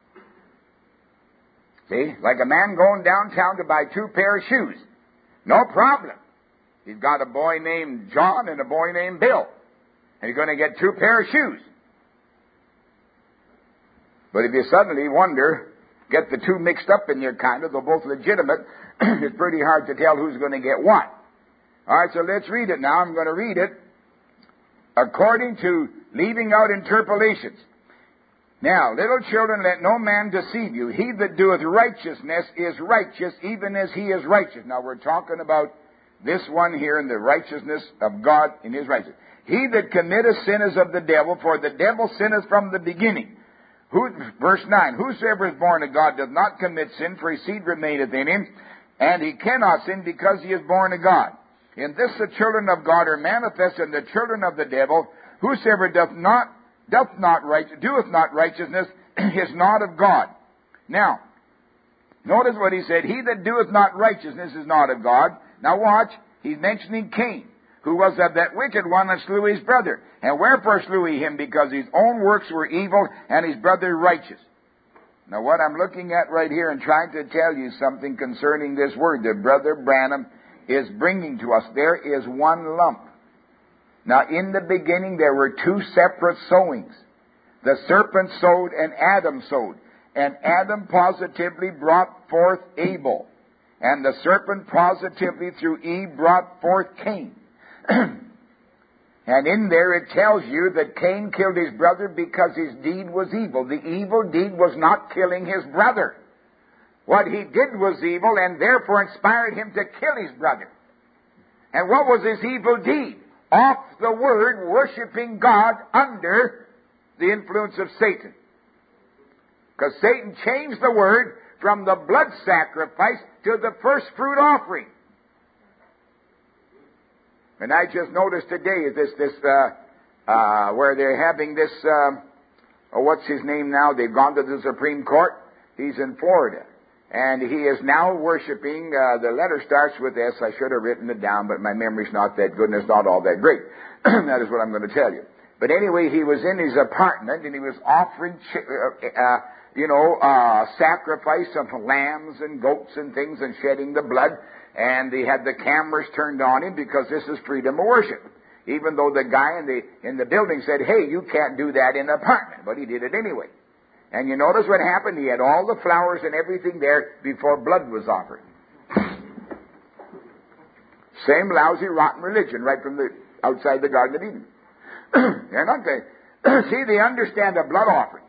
See, like a man going downtown to buy two pair of shoes. No problem. He's got a boy named John and a boy named Bill. And he's going to get two pair of shoes. But if you suddenly wonder, get the two mixed up in your kind of, they're both legitimate, it's pretty hard to tell who's going to get what. All right, so let's read it now. I'm going to read it according to leaving out interpolations. Now, little children, let no man deceive you. He that doeth righteousness is righteous, even as he is righteous. Now, we're talking about this one here in the righteousness of God in His righteousness. He that committeth sin is of the devil, for the devil sinneth from the beginning. Who, verse nine, whosoever is born of God doth not commit sin, for his seed remaineth in him, and he cannot sin because he is born of God. In this the children of God are manifest, and the children of the devil. Whosoever doth not doth not right, doeth not righteousness is not of God. Now, notice what he said. He that doeth not righteousness is not of God. Now watch. He's mentioning Cain, who was of that wicked one that slew his brother. And wherefore slew he him? Because his own works were evil, and his brother righteous. Now what I'm looking at right here and trying to tell you something concerning this word that Brother Branham is bringing to us. There is one lump. Now, in the beginning, there were two separate sowings. The serpent sowed and Adam sowed. And Adam positively brought forth Abel. And the serpent positively through Eve brought forth Cain. And in there it tells you that Cain killed his brother because his deed was evil. The evil deed was not killing his brother. What he did was evil and therefore inspired him to kill his brother. And what was his evil deed? Off the word, worshiping God under the influence of Satan. Because Satan changed the word from the blood sacrifice to the first fruit offering. And I just noticed today this, this, uh, uh, where they're having this, uh, oh, what's his name now? They've gone to the Supreme Court. He's in Florida. And he is now worshiping, uh, the letter starts with S. I should have written it down, but my memory's not that good and it's not all that great. That is what I'm going to tell you. But anyway, he was in his apartment and he was offering, ch- uh, uh, you know, uh, sacrifice of lambs and goats and things and shedding the blood. And he had the cameras turned on him because this is freedom of worship. Even though the guy in the, in the building said, hey, you can't do that in an apartment. But he did it anyway. And you notice what happened? He had all the flowers and everything there before blood was offered. Same lousy, rotten religion right from the outside the Garden of Eden. They're not going see, they understand a blood offering.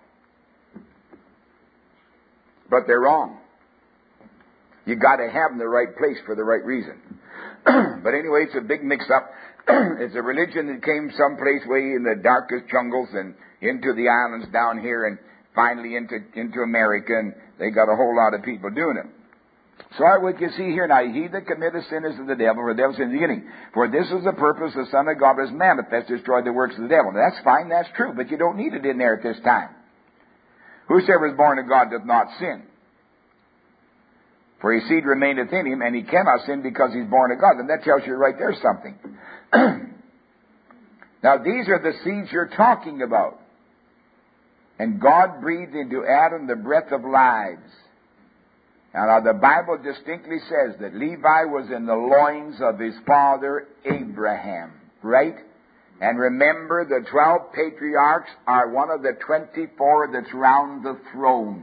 But they're wrong. You got to have them in the right place for the right reason. But anyway, it's a big mix-up. It's a religion that came someplace way in the darkest jungles and into the islands down here and finally into, into America, and they got a whole lot of people doing it. So what you see here now, he that committeth sin is of the devil, for the devil is in the beginning. For this is the purpose the Son of God is manifest, to destroy the works of the devil. Now, that's fine, that's true, but you don't need it in there at this time. Whosoever is born of God doth not sin. For his seed remaineth in him, and he cannot sin because he's born of God. And that tells you right there something. Now, these are the seeds you're talking about. And God breathed into Adam the breath of lives. Now, the Bible distinctly says that Levi was in the loins of his father Abraham, right? And remember, the twelve patriarchs are one of the twenty-four that's round the throne.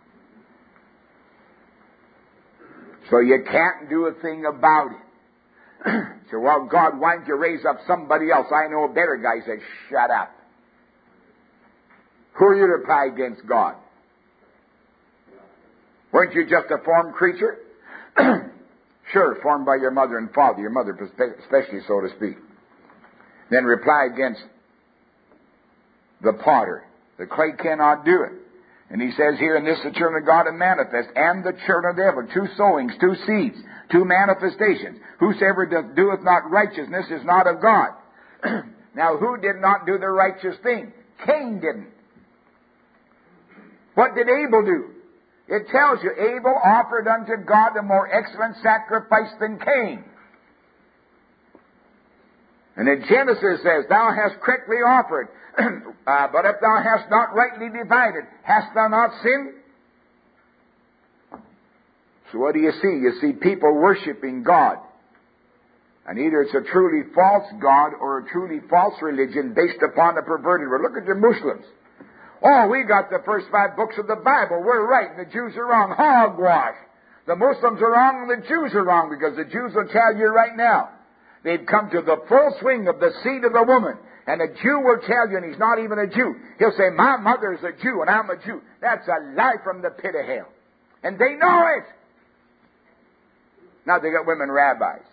So you can't do a thing about it. So, well, God, why don't you raise up somebody else? I know a better guy. He said, shut up. Who are you to reply against God? Weren't you just a formed creature? Sure, formed by your mother and father, your mother especially, so to speak. Then reply against the potter. The clay cannot do it. And he says here, in this the children of God are manifest, and the children of the devil. Two sowings, two seeds, two manifestations. Whosoever doth, doeth not righteousness is not of God. Now, who did not do the righteous thing? Cain didn't. What did Abel do? It tells you, Abel offered unto God a more excellent sacrifice than Cain. And in Genesis says, thou hast correctly offered, uh, but if thou hast not rightly divided, hast thou not sinned? So what do you see? You see people worshiping God. And either it's a truly false God or a truly false religion based upon a perverted word. Look at the Muslims. Oh, we got the first five books of the Bible. We're right, and the Jews are wrong. Hogwash. The Muslims are wrong, and the Jews are wrong, because the Jews will tell you right now, they've come to the full swing of the seed of the woman. And a Jew will tell you, and he's not even a Jew. He'll say, my mother's a Jew, and I'm a Jew. That's a lie from the pit of hell. And they know it. Now they got women rabbis.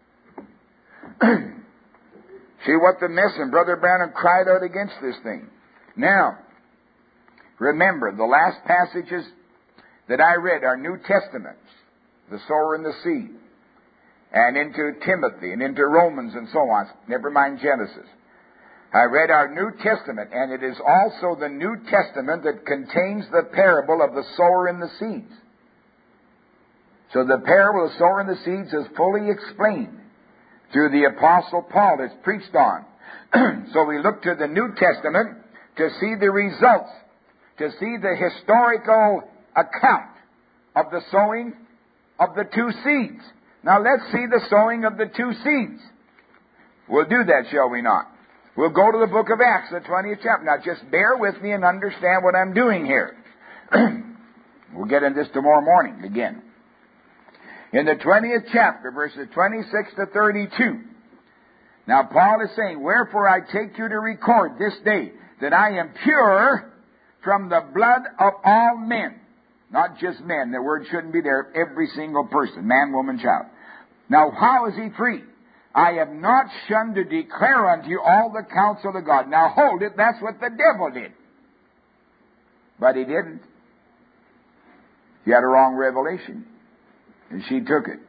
See what the mess, and Brother Branham cried out against this thing. Now, remember, the last passages that I read are New Testaments, the sower and the seed, and into Timothy and into Romans and so on. Never mind Genesis. I read our New Testament, and it is also the New Testament that contains the parable of the sower and the seeds. So the parable of the sower and the seeds is fully explained through the Apostle Paul. It's preached on. So we look to the New Testament to see the results, to see the historical account of the sowing of the two seeds. Now let's see the sowing of the two seeds. We'll do that, shall we not? We'll go to the book of Acts, the twentieth chapter. Now, just bear with me and understand what I'm doing here. We'll get into this tomorrow morning again. In the twentieth chapter, verses twenty-six to thirty-two. Now, Paul is saying, wherefore I take you to record this day that I am pure from the blood of all men. Not just men. The word shouldn't be there. Every single person. Man, woman, child. Now, how is he free? I have not shunned to declare unto you all the counsel of God. Now, hold it. That's what the devil did. But he didn't. He had a wrong revelation. And she took it.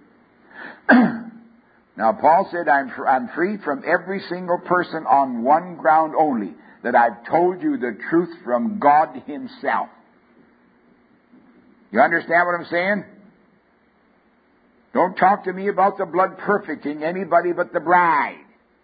Now, Paul said, I'm, I'm free from every single person on one ground only, that I've told you the truth from God Himself. You understand what I'm saying? Don't talk to me about the blood perfecting anybody but the bride.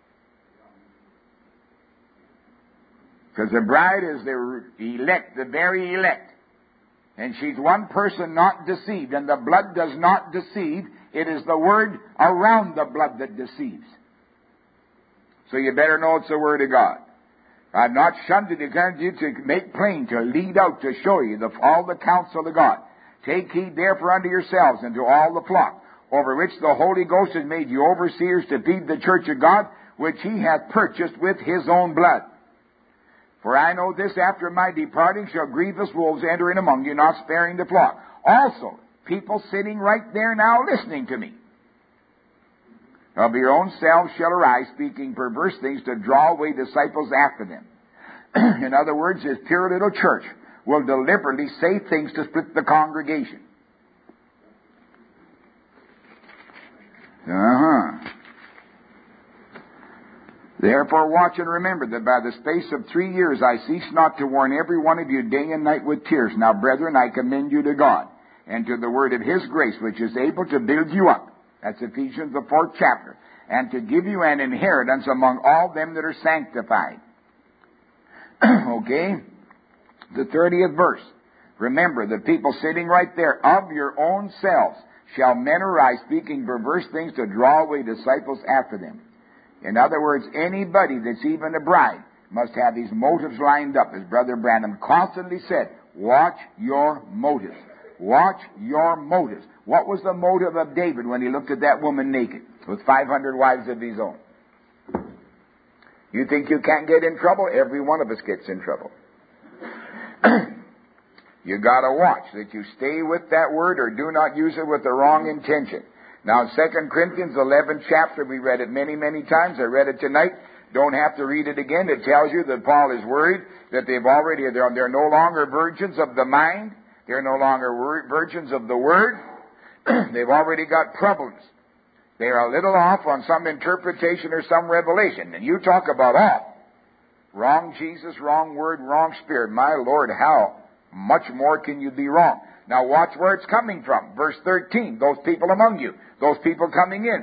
Because the bride is the elect, the very elect. And she's one person not deceived. And the blood does not deceive. It is the word around the blood that deceives. So you better know it's the word of God. I've not shunned to declare to you, to make plain, to lead out, to show you the, all the counsel of God. Take heed therefore unto yourselves and to all the flock, over which the Holy Ghost has made you overseers to feed the church of God, which He hath purchased with His own blood. For I know this, after my departing shall grievous wolves enter in among you, not sparing the flock. Also, people sitting right there now listening to me. Of your own selves shall arise, speaking perverse things, to draw away disciples after them. In other words, this pure little church will deliberately say things to split the congregation. Uh-huh. Therefore watch and remember that by the space of three years I cease not to warn every one of you day and night with tears. Now, brethren, I commend you to God, and to the word of His grace, which is able to build you up. That's Ephesians, the fourth chapter. And to give you an inheritance among all them that are sanctified. Okay? The thirtieth verse. Remember, the people sitting right there, of your own selves shall men arise, speaking perverse things, to draw away disciples after them. In other words, anybody that's even a bride must have his motives lined up. As Brother Branham constantly said, watch your motives. Watch your motives. What was the motive of David when he looked at that woman naked with five hundred wives of his own? You think you can't get in trouble? Every one of us gets in trouble. You got to watch that you stay with that word, or do not use it with the wrong intention. Now, in Second Corinthians eleventh chapter, we read it many, many times. I read it tonight. Don't have to read it again. It tells you that Paul is worried that they've already, they're, they're no longer virgins of the mind. They're no longer wor- virgins of the word. They've already got problems. They're a little off on some interpretation or some revelation. And you talk about off. Wrong Jesus, wrong word, wrong spirit. My Lord, how much more can you be wrong? Now watch where it's coming from. Verse thirteen, those people among you, those people coming in.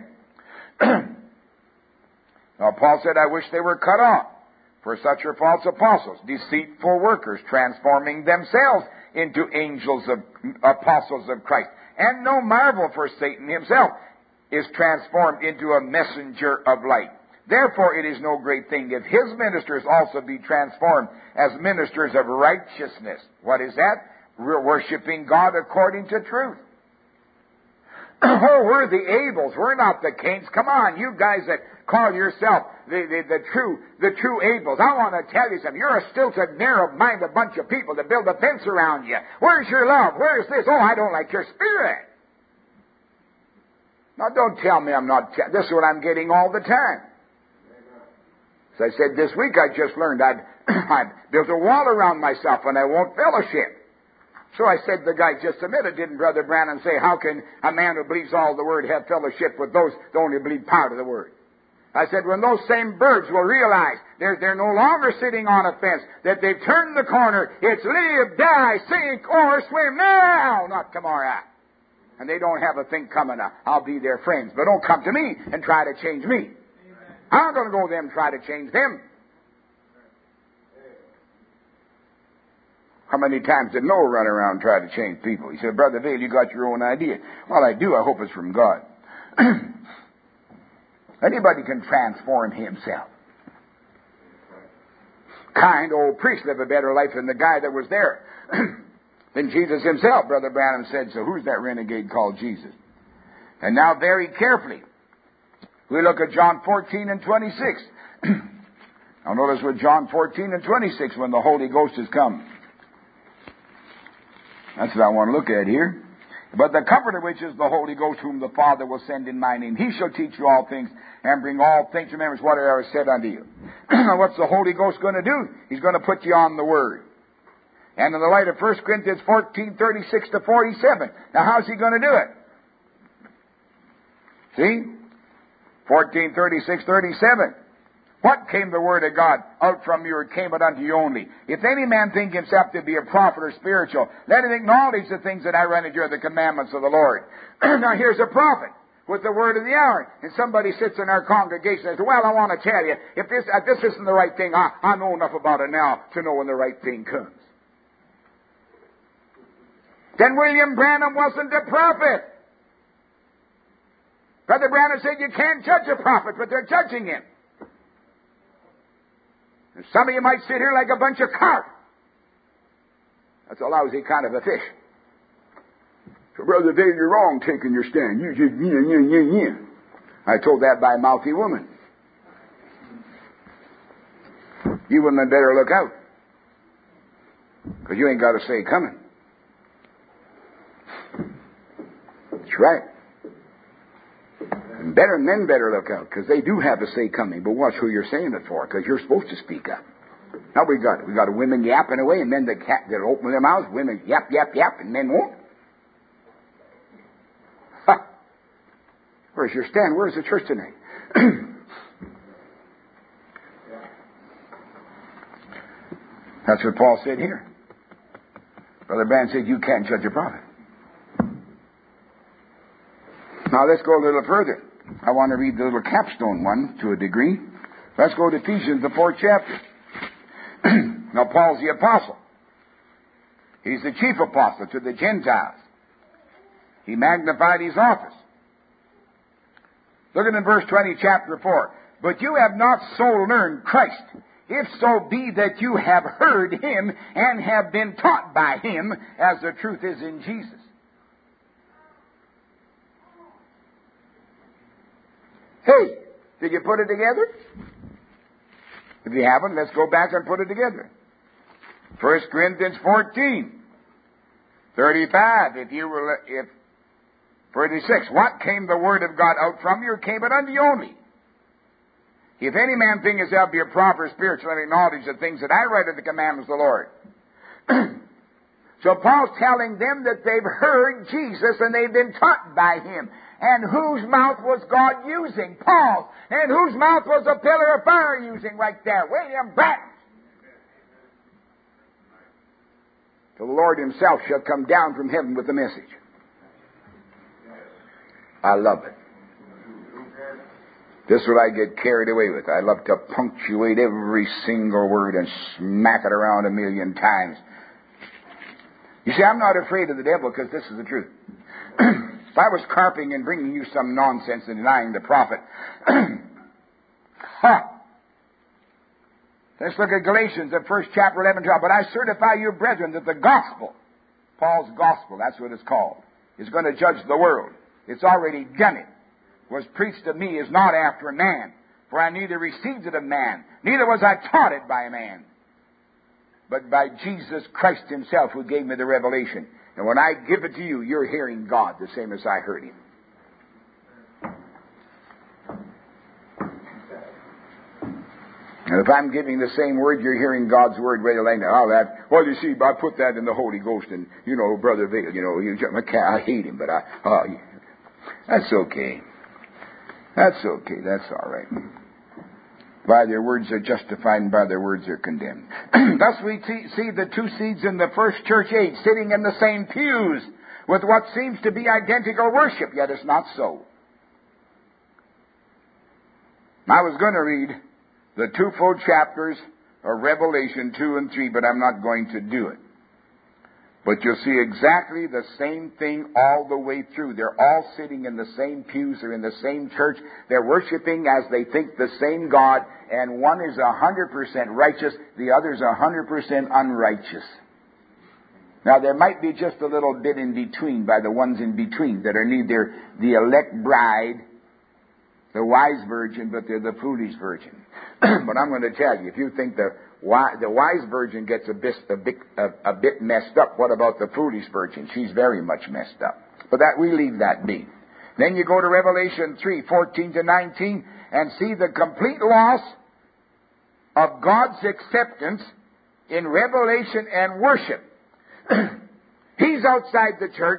Now Paul said, I wish they were cut off, for such are false apostles, deceitful workers, transforming themselves into angels of apostles of Christ. And no marvel, for Satan himself is transformed into a messenger of light. Therefore it is no great thing if his ministers also be transformed as ministers of righteousness. What is that? We're worshiping God according to truth. Oh, we're the Abels. We're not the Cains. Come on, you guys that call yourself the, the, the true the true Abels. I want to tell you something. You're a stilted, narrow-minded bunch of people that build a fence around you. Where's your love? Where's this? Oh, I don't like your spirit. Now, don't tell me I'm not... Te- this is what I'm getting all the time. As I said this week, I just learned I'd, I'd built a wall around myself and I won't fellowship. So I said to the guy just a minute, didn't Brother Branham say, how can a man who believes all the Word have fellowship with those that only believe part of the Word? I said, when those same birds will realize they're, they're no longer sitting on a fence, that they've turned the corner, it's live, die, sink, or swim now, not tomorrow. And they don't have a thing coming up. I'll be their friends, but don't come to me and try to change me. I'm going to go to them and try to change them. How many times did Noah run around and try to change people? He said, Brother Vail, you got your own idea. Well, I do. I hope it's from God. Anybody can transform himself. Kind old priest lived a better life than the guy that was there. Than Jesus himself, Brother Branham said. So who's that renegade called Jesus? And now very carefully, we look at John fourteen and twenty-six. Now notice with John fourteen and twenty-six when the Holy Ghost has come. That's what I want to look at here. But the Comforter, which is the Holy Ghost, whom the Father will send in my name, he shall teach you all things and bring all things. Remember what I have said unto you. What's the Holy Ghost going to do? He's going to put you on the Word. And in the light of First Corinthians fourteen, thirty-six to forty-seven. Now how's he going to do it? See? fourteen, thirty-six, thirty-seven. What came the Word of God out from you, or came it unto you only? If any man think himself to be a prophet or spiritual, let him acknowledge the things that I write unto you are the commandments of the Lord. Now here's a prophet with the word of the hour. And somebody sits in our congregation and says, well, I want to tell you, if this, if this isn't the right thing, I, I know enough about it now to know when the right thing comes. Then William Branham wasn't a prophet. Brother Branham said you can't judge a prophet, but they're judging him. And some of you might sit here like a bunch of carp. That's a lousy kind of a fish. So, Brother Dave, you're wrong taking your stand. You just, yeah, yeah, yeah, yeah. I told that by a mouthy woman. You wouldn't have better look out. Because you ain't got a say coming. That's right. And better men better look out, because they do have a say coming. But watch who you're saying it for, because you're supposed to speak up. Now we got it. We got women yapping away, and men that that open their mouths. Women yap, yap, yap, and men won't. Ha! Where's your stand? Where's the church tonight? That's what Paul said here. Brother Branham said you can't judge a prophet. Now let's go a little further. I want to read the little capstone one to a degree. Let's go to Ephesians, the fourth chapter. Now Paul's the apostle. He's the chief apostle to the Gentiles. He magnified his office. Look at in verse twenty, chapter four. But you have not so learned Christ, if so be that you have heard him and have been taught by him, as the truth is in Jesus. Hey, did you put it together? If you haven't, let's go back and put it together. First Corinthians fourteen, thirty-five. If you were, if thirty-six. What came the word of God out from you, or came it unto you only? If any man think himself be a proper spiritual, and acknowledge the things that I write are the commandments of the Lord. So Paul's telling them that they've heard Jesus and they've been taught by him. And whose mouth was God using? Paul's. And whose mouth was a pillar of fire using right there? William Branham. So the Lord himself shall come down from heaven with the message. I love it. This is what I get carried away with. I love to punctuate every single word and smack it around a million times. You see, I'm not afraid of the devil because this is the truth. If I was carping and bringing you some nonsense and denying the prophet, ha! Let's look at Galatians, the first chapter, eleven, twelve. But I certify you, brethren, that the gospel, Paul's gospel, that's what it's called, is going to judge the world. It's already done it. Was preached to me is not after a man, for I neither received it of man, neither was I taught it by a man, but by Jesus Christ himself, who gave me the revelation. And when I give it to you, you're hearing God the same as I heard him. And if I'm giving the same word, you're hearing God's word right like that. Oh, that. Well, you see, I put that in the Holy Ghost, and you know, Brother Vail, you know, you, I hate him, but I. Oh, that's okay. That's okay. That's all right. By their words are justified, and by their words are condemned. Thus we see the two seeds in the first church age sitting in the same pews with what seems to be identical worship, yet it's not so. I was going to read the two full chapters of Revelation two and three, but I'm not going to do it. But you'll see exactly the same thing all the way through. They're all sitting in the same pews. They're in the same church. They're worshiping as they think the same God. And one is one hundred percent righteous. The other is one hundred percent unrighteous. Now, there might be just a little bit in between by the ones in between that are neither the elect bride, the wise virgin, but they're the foolish virgin. But I'm going to tell you, if you think the the wise virgin gets a bit, a, bit, a, a bit messed up, what about the foolish virgin? She's very much messed up. But that we leave that be. Then you go to Revelation three, fourteen to nineteen, and see the complete loss of God's acceptance in revelation and worship. He's outside the church,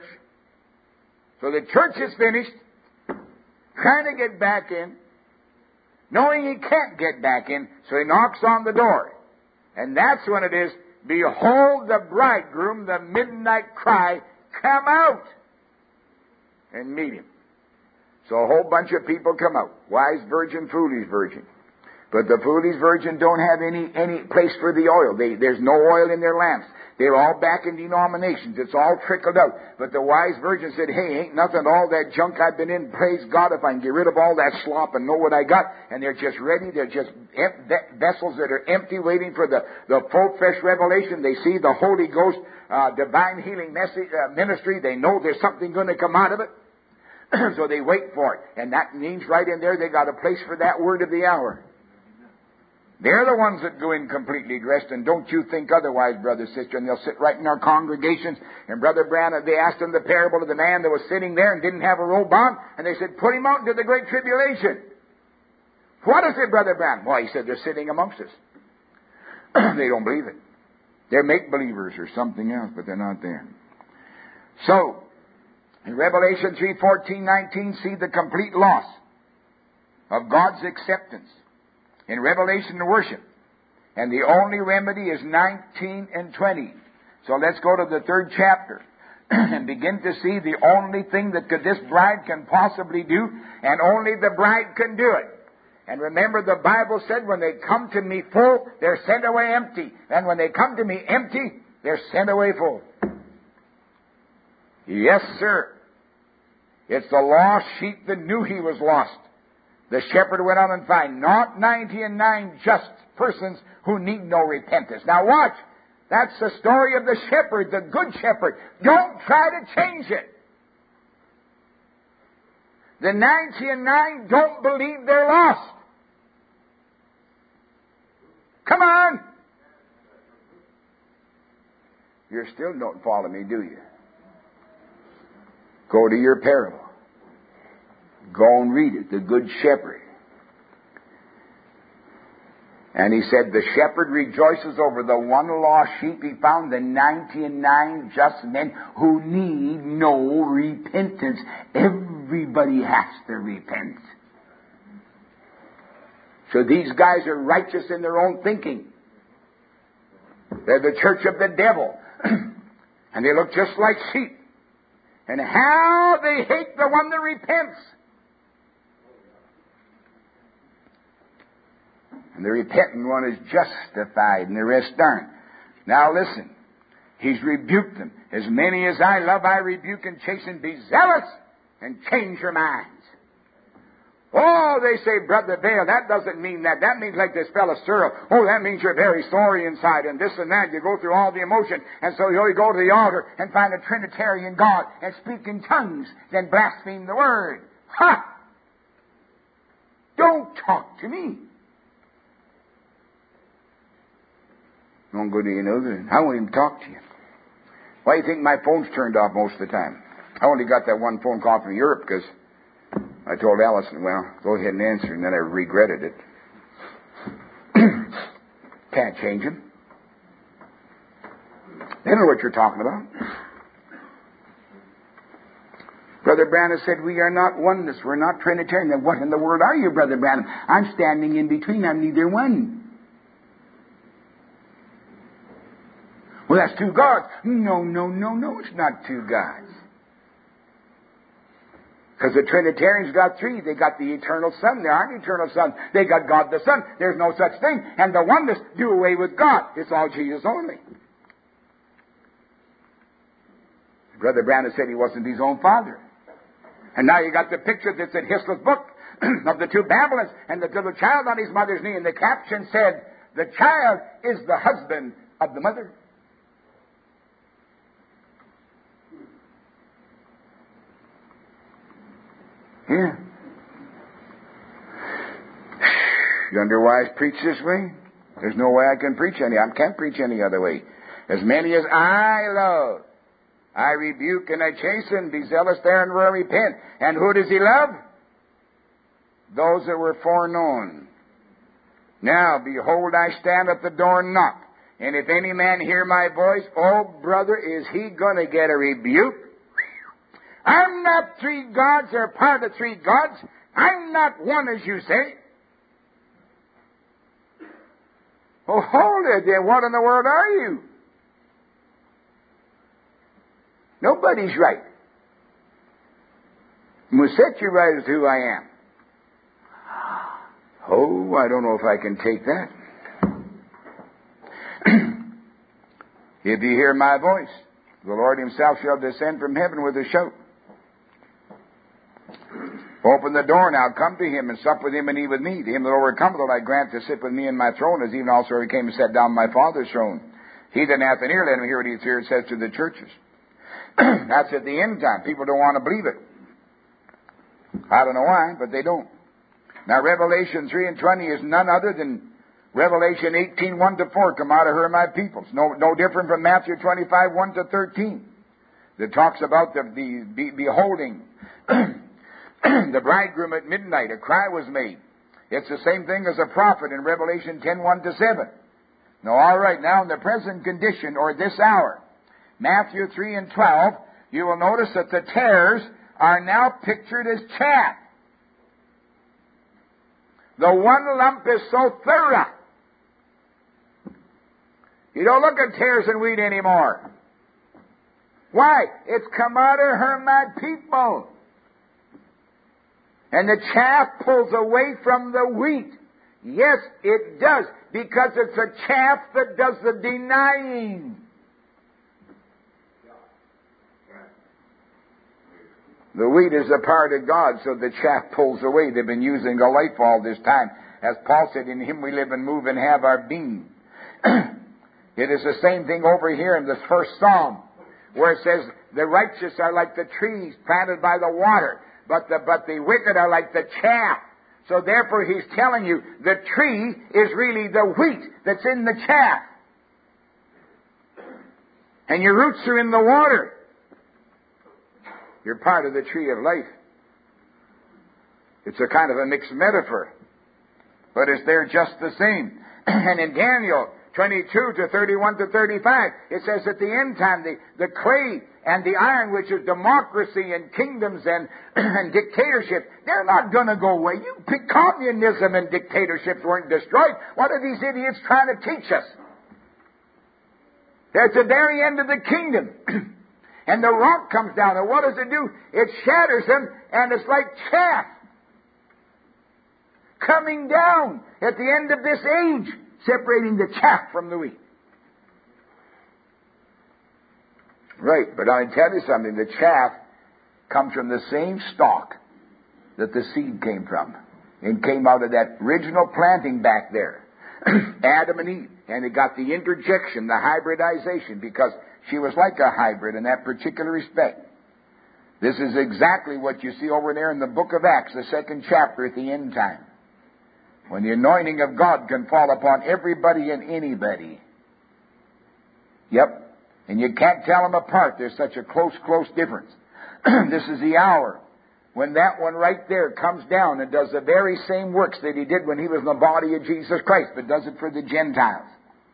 so the church is finished, trying to get back in, knowing he can't get back in, so he knocks on the door. And that's when it is, behold the bridegroom, the midnight cry, come out and meet him. So a whole bunch of people come out. Wise virgin, foolish virgin. But the foolish virgin don't have any, any place for the oil. They, there's no oil in their lamps. They're all back in denominations. It's all trickled out. But the wise virgin said, hey, ain't nothing, all that junk I've been in. Praise God if I can get rid of all that slop and know what I got. And they're just ready. They're just em- vessels that are empty, waiting for the, the full, fresh revelation. They see the Holy Ghost, uh, divine healing message, uh, ministry. They know there's something going to come out of it. So they wait for it. And that means right in there they got a place for that word of the hour. They're the ones that go in completely dressed, and don't you think otherwise, brother, sister. And they'll sit right in our congregations. And Brother Branham, they asked him the parable of the man that was sitting there and didn't have a robe on, and they said, put him out into the great tribulation. What is it, Brother Branham? Well, he said, they're sitting amongst us. They don't believe it. They're make-believers or something else, but they're not there. So, in Revelation three, fourteen, nineteen, see the complete loss of God's acceptance in revelation and worship. And the only remedy is nineteen and twenty. So let's go to the third chapter and begin to see the only thing that could, this bride can possibly do, and only the bride can do it. And remember, the Bible said, when they come to me full, they're sent away empty. And when they come to me empty, they're sent away full. Yes, sir. It's the lost sheep that knew he was lost. The shepherd went out and found not ninety and nine just persons who need no repentance. Now watch. That's the story of the shepherd, the good shepherd. Don't try to change it. The ninety and nine don't believe they're lost. Come on. You still don't follow me, do you? Go to your parable. Go and read it, the Good Shepherd. And he said, the shepherd rejoices over the one lost sheep he found, the ninety and nine just men who need no repentance. Everybody has to repent. So these guys are righteous in their own thinking. They're the church of the devil. And they look just like sheep. And how they hate the one that repents. And the repentant one is justified, and the rest aren't. Now listen. He's rebuked them. As many as I love, I rebuke and chasten. Be zealous and change your minds. Oh, they say, Brother Vail, that doesn't mean that. That means like this fellow Cyril. Oh, that means you're very sorry inside and this and that. You go through all the emotion. And so you go to the altar and find a Trinitarian God and speak in tongues, then blaspheme the Word. Ha! Don't talk to me. Don't go to you know that. I won't even talk to you. Why do you think my phone's turned off most of the time? I only got that one phone call from Europe because I told Allison, well, go ahead and answer, and then I regretted it. Can't change him. They don't know what you're talking about. Brother Branham said, we are not oneness. We're not Trinitarian. Then what in the world are you, Brother Branham? I'm standing in between. I'm neither one. Well, that's two gods. No, no, no, no. It's not two gods. Because the Trinitarians got three. They got the eternal Son. There aren't eternal Son. They got God the Son. There's no such thing. And the oneness, do away with God. It's all Jesus only. Brother Branham said, we are not oneness. We're not Trinitarian. Then what in the world are you, Brother Branham? I'm standing in between. I'm neither one. Well, that's two gods. No, no, no, no. It's not two gods. Because the Trinitarians got three. They got God the Son. There's no such thing. And the oneness, do away with God. It's all Jesus only. Brother Branham said he wasn't his own father. And now you got the picture that's in Hislop's book of the two Babylons and the little child on his mother's knee, and the caption said, "The child is the husband of the mother." Yeah. You wonder why I preach this way? There's no way I can preach any. I can't preach any other way. As many as I love, I rebuke and I chasten. Be zealous there and will repent. And who does he love? Those that were foreknown. Now, behold, I stand at the door and knock. And if any man hear my voice, oh, brother, is he going to get a rebuke? I'm not three gods or part of three gods. I'm not one, as you say. Oh, hold it then. What in the world are you? Nobody's right. I'm going to set you right as who I am. Oh, I don't know if I can take that. If you hear my voice, the Lord himself shall descend from heaven with a shout. Open the door, and I'll come to him and sup with him and he with me. To him that overcometh will I grant to sit with me in my throne, as even also he came and sat down on my Father's throne. He that hath an ear, let him hear what he hears says to the churches. That's at the end time. People don't want to believe it. I don't know why, but they don't. Now, Revelation three and twenty is none other than Revelation eighteen, one to four. Come out of her, my peoples. No, no different from Matthew twenty-five, one to thirteen. That talks about the, the be, beholding the bridegroom at midnight. A cry was made. It's the same thing as a prophet in Revelation ten, one to seven. Now, all right, now in the present condition, or this hour, Matthew three and twelve, you will notice that the tares are now pictured as chaff. The one lump is so thorough. You don't look at tares and wheat anymore. Why? It's come out of her, my people. And the chaff pulls away from the wheat. Yes, it does, because it's a chaff that does the denying. The wheat is a part of God, so the chaff pulls away. They've been using the life all this time. As Paul said, in him we live and move and have our being. It is the same thing over here in this first psalm, where it says, the righteous are like the trees planted by the water, but the, but the wicked are like the chaff. So therefore he's telling you, the tree is really the wheat that's in the chaff. And your roots are in the water. You're part of the tree of life. It's a kind of a mixed metaphor, but it's there just the same. And in Daniel twenty-two to thirty-one to thirty-five, it says at the end time, the, the clay and the iron, which is democracy and kingdoms and, and dictatorship, they're not going to go away. You communism and dictatorships weren't destroyed. What are these idiots trying to teach us? They're at the very end of the kingdom. And the rock comes down, and what does it do? It shatters them, and it's like chaff coming down at the end of this age, separating the chaff from the wheat. Right, but I'll tell you something. The chaff comes from the same stalk that the seed came from. It came out of that original planting back there. Adam and Eve. And it got the interjection, the hybridization, because she was like a hybrid in that particular respect. This is exactly what you see over there in the book of Acts, the second chapter at the end time. When the anointing of God can fall upon everybody and anybody. Yep. And you can't tell them apart. There's such a close, close difference. This is the hour when that one right there comes down and does the very same works that he did when he was in the body of Jesus Christ, but does it for the Gentiles.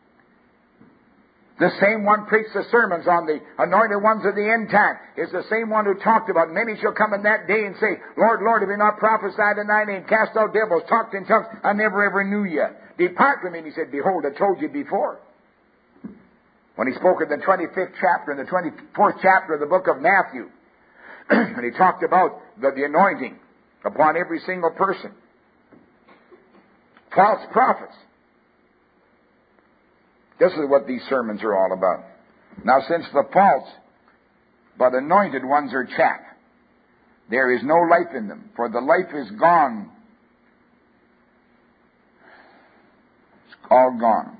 The same one preached the sermons on the anointed ones of the end time is the same one who talked about, many shall come in that day and say, Lord, Lord, have you not prophesied in thy name, cast out devils, talked in tongues, I never ever knew you. Depart from me. And he said, behold, I told you before. When he spoke in the twenty-fifth chapter and the twenty-fourth chapter of the book of Matthew, and he talked about the, the anointing upon every single person. False prophets. This is what these sermons are all about. Now, since the false but anointed ones are chaff. There is no life in them, for the life is gone. It's all gone.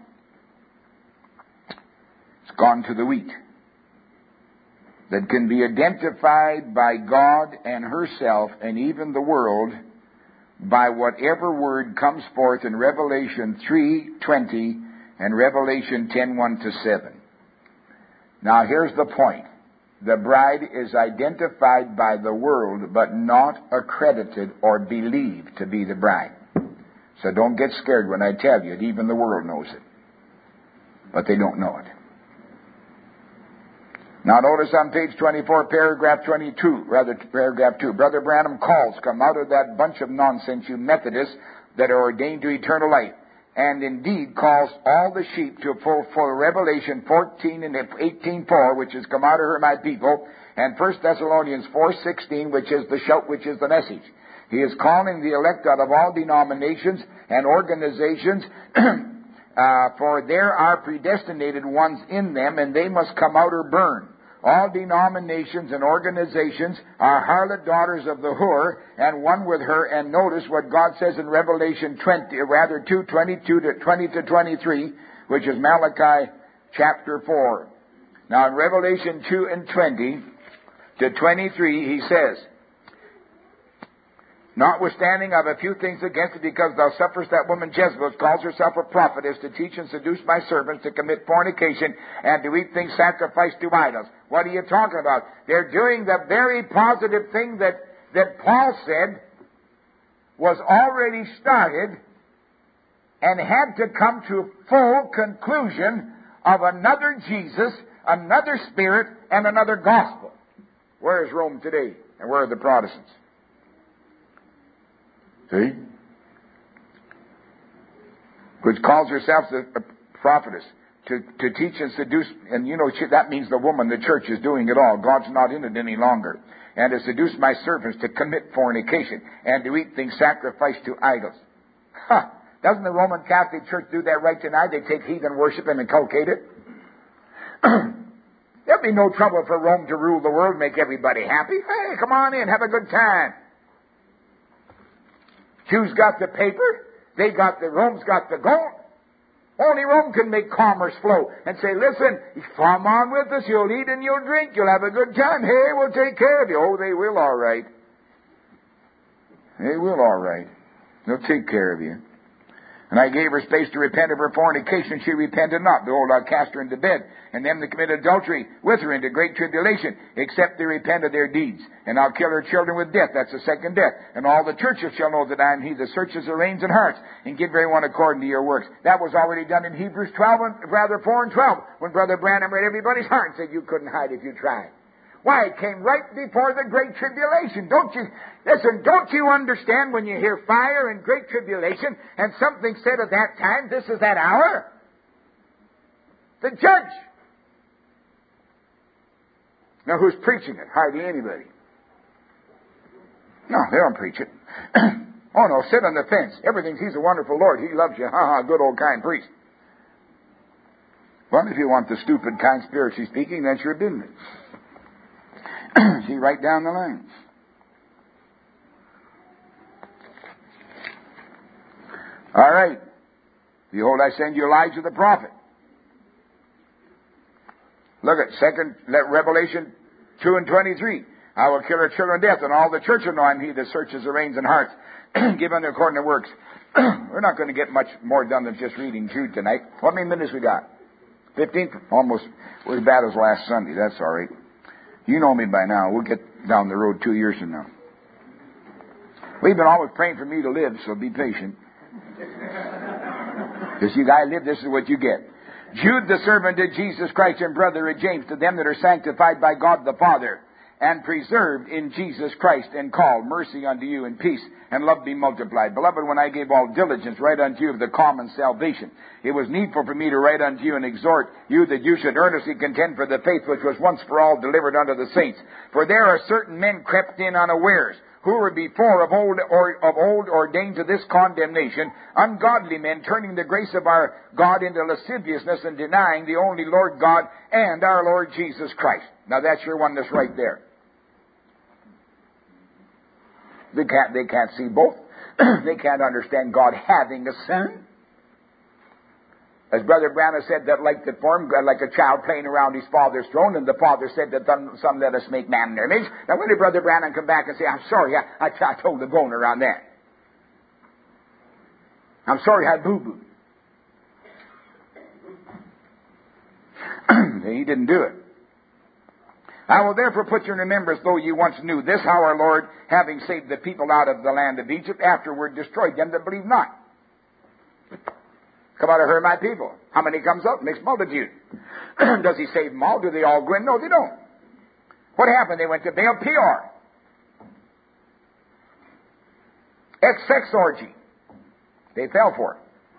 It's gone to the wheat that can be identified by God and herself and even the world by whatever word comes forth in Revelation three twenty and Revelation ten one to seven. Now here's the point. The bride is identified by the world, but not accredited or believed to be the bride. So don't get scared when I tell you that even the world knows it. But they don't know it. Now notice on page twenty-four, paragraph twenty-two, rather paragraph two, Brother Branham calls come out of that bunch of nonsense, you Methodists, that are ordained to eternal life, and indeed calls all the sheep to fulfill Revelation fourteen and eighteen four, which is come out of her, my people, and First Thessalonians four sixteen, which is the shout, which is the message. He is calling the elect out of all denominations and organizations, uh, for there are predestinated ones in them, and they must come out or burn. All denominations and organizations are harlot daughters of the whore, and one with her. And notice what God says in Revelation twenty, rather two twenty-two to twenty to twenty-three, which is Malachi chapter four. Now in Revelation two and twenty to twenty-three, he says, notwithstanding, I have a few things against it, because thou sufferest that woman Jezebel, calls herself a prophetess, to teach and seduce my servants to commit fornication and to eat things sacrificed to idols. What are you talking about? They're doing the very positive thing that, that Paul said was already started and had to come to full conclusion of another Jesus, another Spirit, and another gospel. Where is Rome today? And where are the Protestants? See? Which calls herself a prophetess to, to teach and seduce, and you know, that means the woman, the church, is doing it all. God's not in it any longer. And to seduce my servants to commit fornication and to eat things sacrificed to idols. Huh. Doesn't the Roman Catholic Church do that right tonight? They take heathen worship and inculcate it. There'll be no trouble for Rome to rule the world, make everybody happy. Hey, come on in, have a good time. Jews got the paper, they got the, Rome's got the gold. Only Rome can make commerce flow and say, listen, come on with us, you'll eat and you'll drink, you'll have a good time. Hey, we'll take care of you. Oh, they will, all right. They will, all right. They'll take care of you. And I gave her space to repent of her fornication. She repented not. Behold, I'll cast her into bed, and them that commit adultery with her into great tribulation, except they repent of their deeds. And I'll kill her children with death. That's the second death. And all the churches shall know that I am he that searches the reins and hearts, and give every one according to your works. That was already done in Hebrews twelve, and rather four and twelve, when Brother Branham read everybody's heart and said you couldn't hide if you tried. Why, it came right before the Great Tribulation. Don't you, listen, don't you understand when you hear fire and Great Tribulation and something said at that time, this is that hour? The judge. Now, who's preaching it? Hardly anybody. No, they don't preach it. Oh, no, sit on the fence. Everything's, he's a wonderful Lord. He loves you. Ha ha, good old kind priest. Well, if you want the stupid kind spiritually speaking, that's your business. See, right down the line. All right. Behold, I send you Elijah the prophet. Look at second Revelation two and twenty-three. I will kill her children death, and all the church will know I'm he that searches the reins and hearts, give unto according to works. We're not going to get much more done than just reading Jude tonight. How many minutes we got? Fifteen? Almost as bad as last Sunday. That's all right. You know me by now. We'll get down the road two years from now. We've been always praying for me to live, so be patient. Because you guys live, this is what you get. Jude, the servant of Jesus Christ and brother of James, to them that are sanctified by God the Father, and preserved in Jesus Christ, and called, mercy unto you, and peace, and love be multiplied. Beloved, when I gave all diligence, write unto you of the common salvation, it was needful for me to write unto you and exhort you that you should earnestly contend for the faith which was once for all delivered unto the saints. For there are certain men crept in unawares, who were before of old, or, of old ordained to this condemnation, ungodly men, turning the grace of our God into lasciviousness and denying the only Lord God and our Lord Jesus Christ. Now that's your oneness right there. They can't, they can't see both. They can't understand God having a son. As Brother Branham said, that like the form, like a child playing around his father's throne, and the father said that son, let us make man in their image. Now when did Brother Branham come back and say, I'm sorry, I, I, I told the boner on that. I'm sorry I boo-booed. He didn't do it. I will therefore put you in remembrance, though you once knew this, how our Lord, having saved the people out of the land of Egypt, afterward destroyed them that believe not. Come out of her, my people. How many comes up? Mixed multitude. Does he save them all? Do they all go in? No, they don't. What happened? They went to Baal Peor. Ex-sex orgy. They fell for it.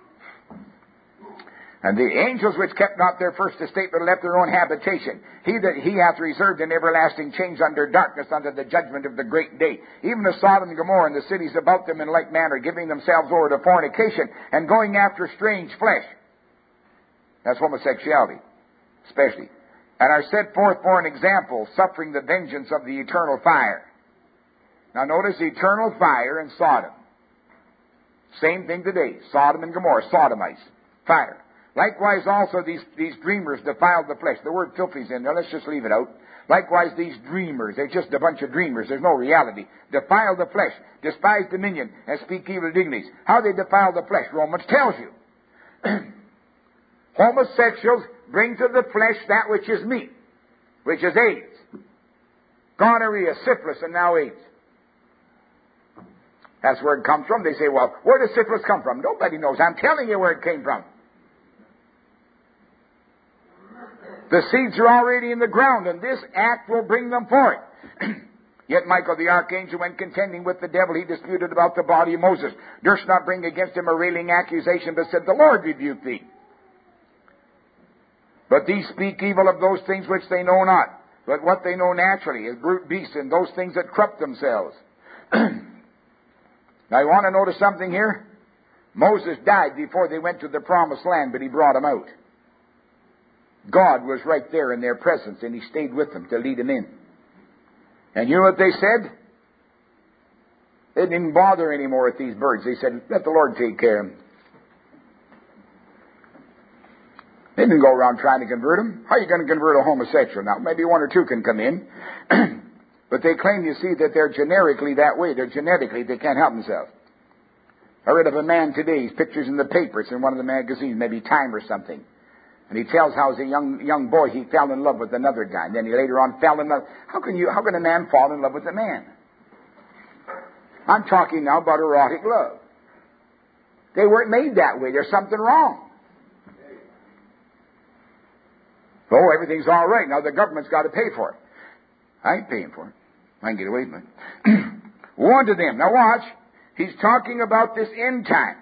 And the angels which kept not their first estate, but left their own habitation, he that he hath reserved in everlasting chains under darkness, unto the judgment of the great day. Even as Sodom and Gomorrah and the cities about them in like manner, giving themselves over to fornication, and going after strange flesh. That's homosexuality, especially. And are set forth for an example, suffering the vengeance of the eternal fire. Now notice eternal fire in Sodom. Same thing today. Sodom and Gomorrah, Sodomites, fire. Likewise also these, these dreamers defiled the flesh. The word filthy's in there. Let's just leave it out. Likewise these dreamers. They're just a bunch of dreamers. There's no reality. Defile the flesh. Despise dominion. And speak evil dignities. How they defile the flesh? Romans tells you. Homosexuals bring to the flesh that which is meat. Which is AIDS. Gonorrhea, syphilis, and now AIDS. That's where it comes from. They say, well, where does syphilis come from? Nobody knows. I'm telling you where it came from. The seeds are already in the ground, and this act will bring them forth. Yet Michael the archangel, when contending with the devil, he disputed about the body of Moses, durst not bring against him a railing accusation, but said, the Lord rebuke thee. But these speak evil of those things which they know not, but what they know naturally is brute beasts and those things that corrupt themselves. Now you want to notice something here? Moses died before they went to the promised land, but he brought them out. God was right there in their presence, and he stayed with them to lead them in. And you know what they said? They didn't bother anymore with these birds. They said, let the Lord take care of them. They didn't go around trying to convert them. How are you going to convert a homosexual? Now, maybe one or two can come in. But they claim, you see, that they're generically that way. They're genetically, they can't help themselves. I read of a man today, his picture's in the papers, in one of the magazines, maybe Time or something. And he tells how as a young young boy he fell in love with another guy. And then he later on fell in love. How can you? How can a man fall in love with a man? I'm talking now about erotic love. They weren't made that way. There's something wrong. Oh, everything's all right. Now the government's got to pay for it. I ain't paying for it. I can get away from it. Woe unto them. Now watch. He's talking about this end time.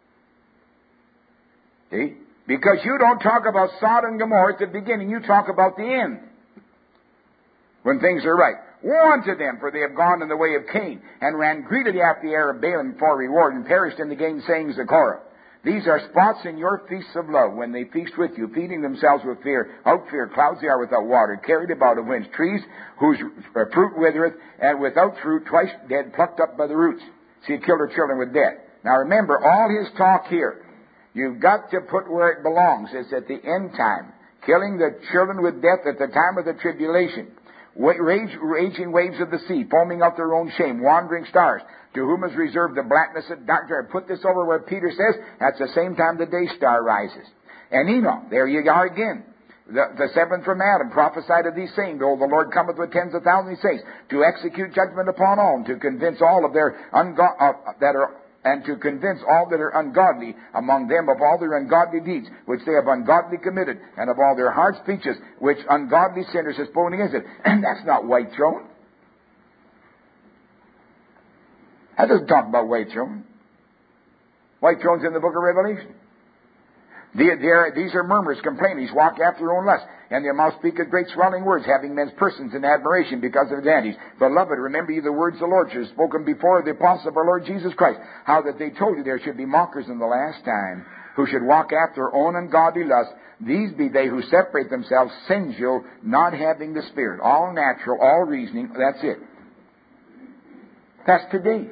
See? Because you don't talk about Sodom and Gomorrah at the beginning. You talk about the end. When things are right. Woe unto them, for they have gone in the way of Cain, and ran greedily after the heir of Balaam for reward, and perished in the gainsayings of Korah. These are spots in your feasts of love, when they feast with you, feeding themselves with fear. Out fear, clouds they are without water, carried about of winds, trees whose fruit withereth, and without fruit, twice dead, plucked up by the roots. So he killed her children with death. Now remember, all his talk here, you've got to put where it belongs. It's at the end time. Killing the children with death at the time of the tribulation. Rage, raging waves of the sea, foaming out their own shame. Wandering stars, to whom is reserved the blackness of darkness. I put this over where Peter says, that's the same time the day star rises. And Enoch, there you are again. The, the seventh from Adam prophesied of these saying, behold, the Lord cometh with tens of thousands of saints, to execute judgment upon all, and to convince all of their ungo- uh, that are and to convince all that are ungodly among them of all their ungodly deeds, which they have ungodly committed, and of all their hard speeches, which ungodly sinners have spoken against it. And that's not white throne. That doesn't talk about white throne. White throne's in the book of Revelation. The, are, these are murmurers, complainers, walk after their own lust, and their mouth speaketh great swelling words, having men's persons in admiration because of advantage. Beloved, remember ye the words of the Lord, which are spoken before the apostles of our Lord Jesus Christ, how that they told you there should be mockers in the last time, who should walk after their own ungodly lust. These be they who separate themselves sensual, not having the Spirit. All natural, all reasoning, that's it. That's today.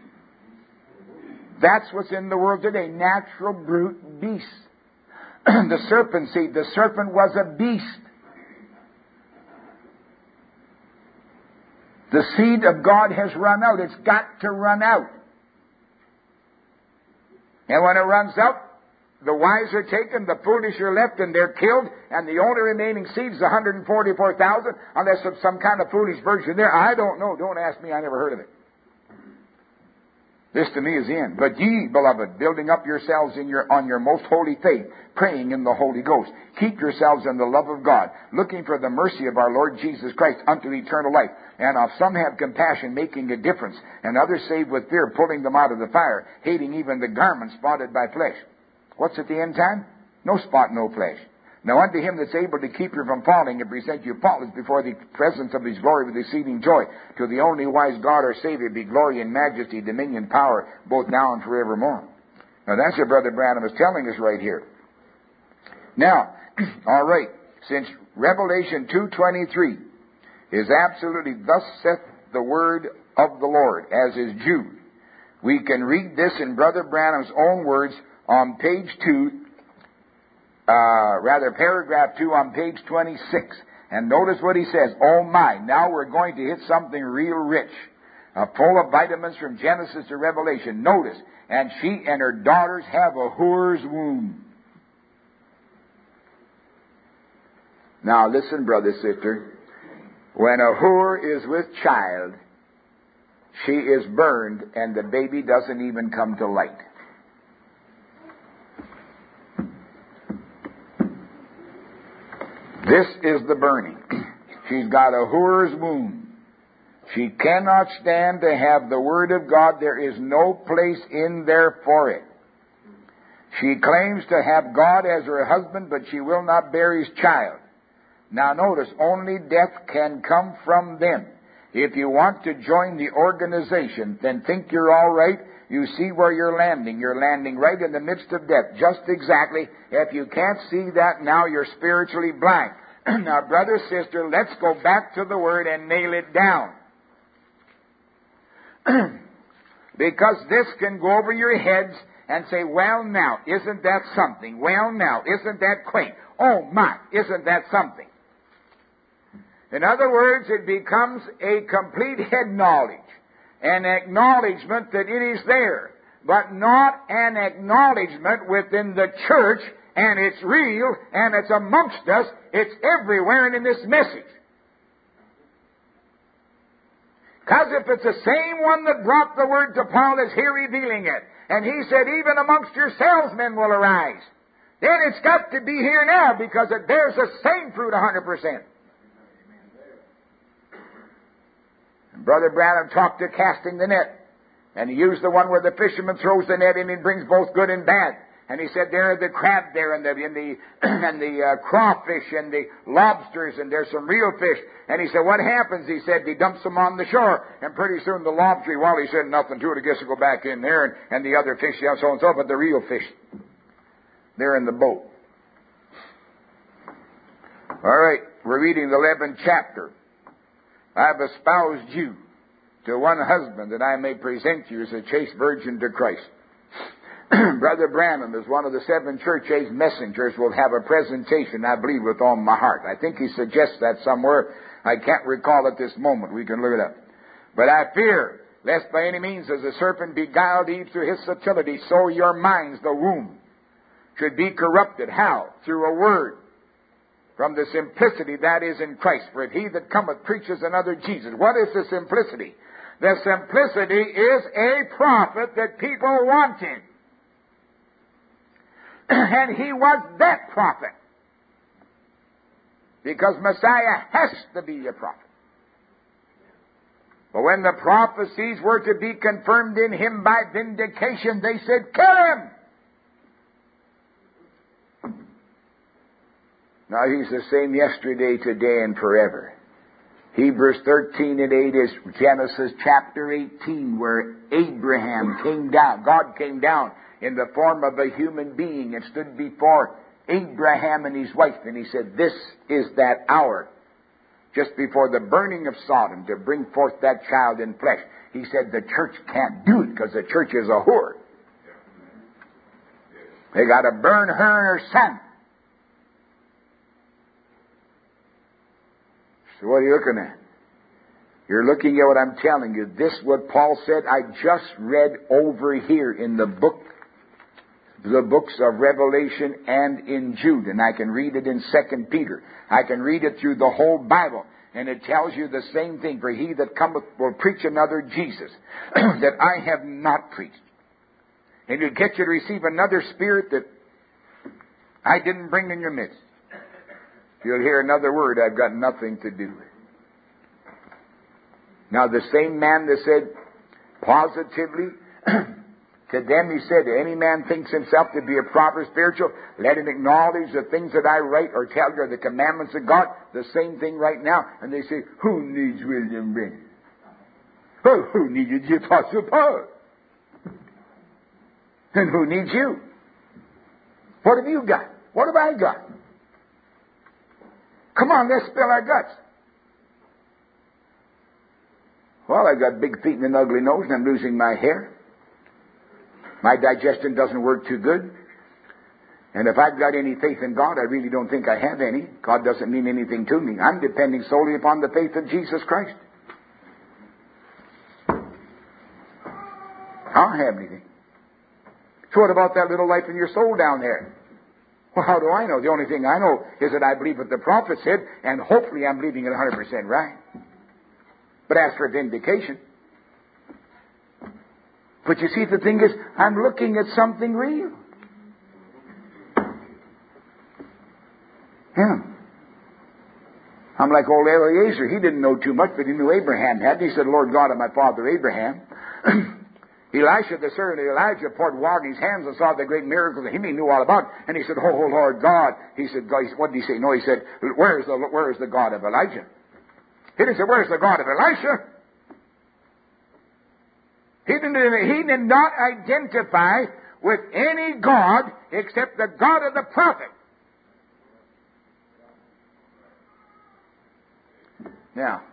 That's what's in the world today. Natural, brute beasts. The serpent seed. The serpent was a beast. The seed of God has run out. It's got to run out. And when it runs out, the wise are taken, the foolish are left, and they're killed, and the only remaining seed is one hundred forty-four thousand, unless there's some kind of foolish virgin there. I don't know. Don't ask me. I never heard of it. This to me is the end. But ye, beloved, building up yourselves in your, on your most holy faith, praying in the Holy Ghost. Keep yourselves in the love of God, looking for the mercy of our Lord Jesus Christ unto eternal life. And of some have compassion, making a difference, and others save with fear, pulling them out of the fire, hating even the garment spotted by flesh. What's at the end time? No spot, no flesh. Now unto him that's able to keep you from falling and present you faultless before the presence of his glory with exceeding joy, to the only wise God our Savior be glory and majesty, dominion, power, both now and forevermore. Now that's what Brother Branham is telling us right here. Now, all right, since Revelation two twenty-three is absolutely thus saith the word of the Lord, as is Jude, we can read this in Brother Branham's own words on page two, uh, rather paragraph two on page twenty-six. And notice what he says. Oh my, now we're going to hit something real rich, uh, full of vitamins from Genesis to Revelation. Notice, and she and her daughters have a whore's womb. Now listen, brother, sister. When a whore is with child, she is burned and the baby doesn't even come to light. This is the burning. She's got a whore's womb. She cannot stand to have the Word of God. There is no place in there for it. She claims to have God as her husband, but she will not bear his child. Now notice, only death can come from them. If you want to join the organization, then think you're all right. You see where you're landing. You're landing right in the midst of death, just exactly. If you can't see that now, you're spiritually blind. Now, brother, sister, let's go back to the Word and nail it down. Because this can go over your heads and say, well, now, isn't that something? Well, now, isn't that quaint? Oh, my, isn't that something? In other words, it becomes a complete head knowledge, an acknowledgement that it is there, but not an acknowledgement within the church, and it's real, and it's amongst us, it's everywhere and in this message. Because if it's the same one that brought the word to Paul as here revealing it, and he said, even amongst yourselves men will arise, then it's got to be here now, because it bears the same fruit one hundred percent. Brother Branham talked to casting the net, and he used the one where the fisherman throws the net in and brings both good and bad. And he said there are the crab there, and the and the and the uh, crawfish and the lobsters, and there's some real fish. And he said, what happens? He said he dumps them on the shore, and pretty soon the lobster, well, he said nothing to it. I guess it'll go back in there, and, and the other fish, yeah, so and so. But the real fish, they're in the boat. All right, we're reading the eleventh chapter. I've espoused you to one husband, that I may present you as a chaste virgin to Christ. Brother Branham is one of the seven church age messengers, will have a presentation, I believe, with all my heart. I think he suggests that somewhere. I can't recall at this moment. We can look it up. But I fear, lest by any means as the serpent beguiled Eve through his subtlety, so your minds, the womb, should be corrupted. How? Through a word. From the simplicity that is in Christ. For if he that cometh preaches another Jesus. What is the simplicity? The simplicity is a prophet that people wanted. And he was that prophet. Because Messiah has to be a prophet. But when the prophecies were to be confirmed in him by vindication, they said, kill him! Now He's the same yesterday, today, and forever. Hebrews thirteen and eight is Genesis chapter eighteen, where Abraham came down. God came down in the form of a human being and stood before Abraham and his wife. And He said, this is that hour, just before the burning of Sodom, to bring forth that child in flesh. He said the church can't do it because the church is a whore. They got to burn her and her son. So what are you looking at? You're looking at what I'm telling you. This is what Paul said. I just read over here in the book, the books of Revelation and in Jude. And I can read it in Second Peter. I can read it through the whole Bible. And it tells you the same thing. For he that cometh will preach another Jesus that I have not preached. And he'll get you to receive another spirit that I didn't bring in your midst. You'll hear another word I've got nothing to do with. Now the same man that said positively to them, he said, any man thinks himself to be a proper spiritual, let him acknowledge the things that I write or tell you are the commandments of God. The same thing right now. And they say, who needs William Branham? Oh, who needed the Apostle Paul? And who needs you? What have you got? What have I got? Come on, let's spill our guts. Well, I've got big feet and an ugly nose and I'm losing my hair. My digestion doesn't work too good. And if I've got any faith in God, I really don't think I have any. God doesn't mean anything to me. I'm depending solely upon the faith of Jesus Christ. I don't have anything. So what about that little life in your soul down there? Well, how do I know? The only thing I know is that I believe what the prophet said, and hopefully I'm believing it one hundred percent right. But as for vindication, but you see, the thing is, I'm looking at something real. Yeah. I'm like old Eliezer. He didn't know too much, but he knew Abraham had. He said, Lord God of my father Abraham. Elisha, the servant of Elijah, poured water in his hands and saw the great miracles that he knew all about. And he said, oh, oh Lord God. He said, God, what did he say? No, he said, where is the, where is the God of Elijah? He didn't say, where's the God of Elisha? He didn't, he did not identify with any God except the God of the prophet. Now,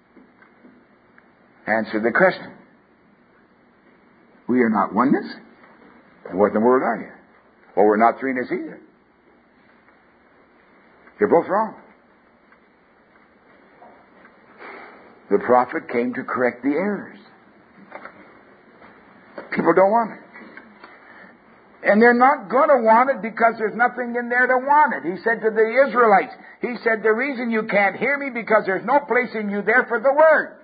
answer the question. We are not oneness. What in the world are you? Well, we're not threeness either. You're both wrong. The prophet came to correct the errors. People don't want it. And they're not going to want it because there's nothing in there to want it. He said to the Israelites, he said, the reason you can't hear me because there's no place in you there for the word.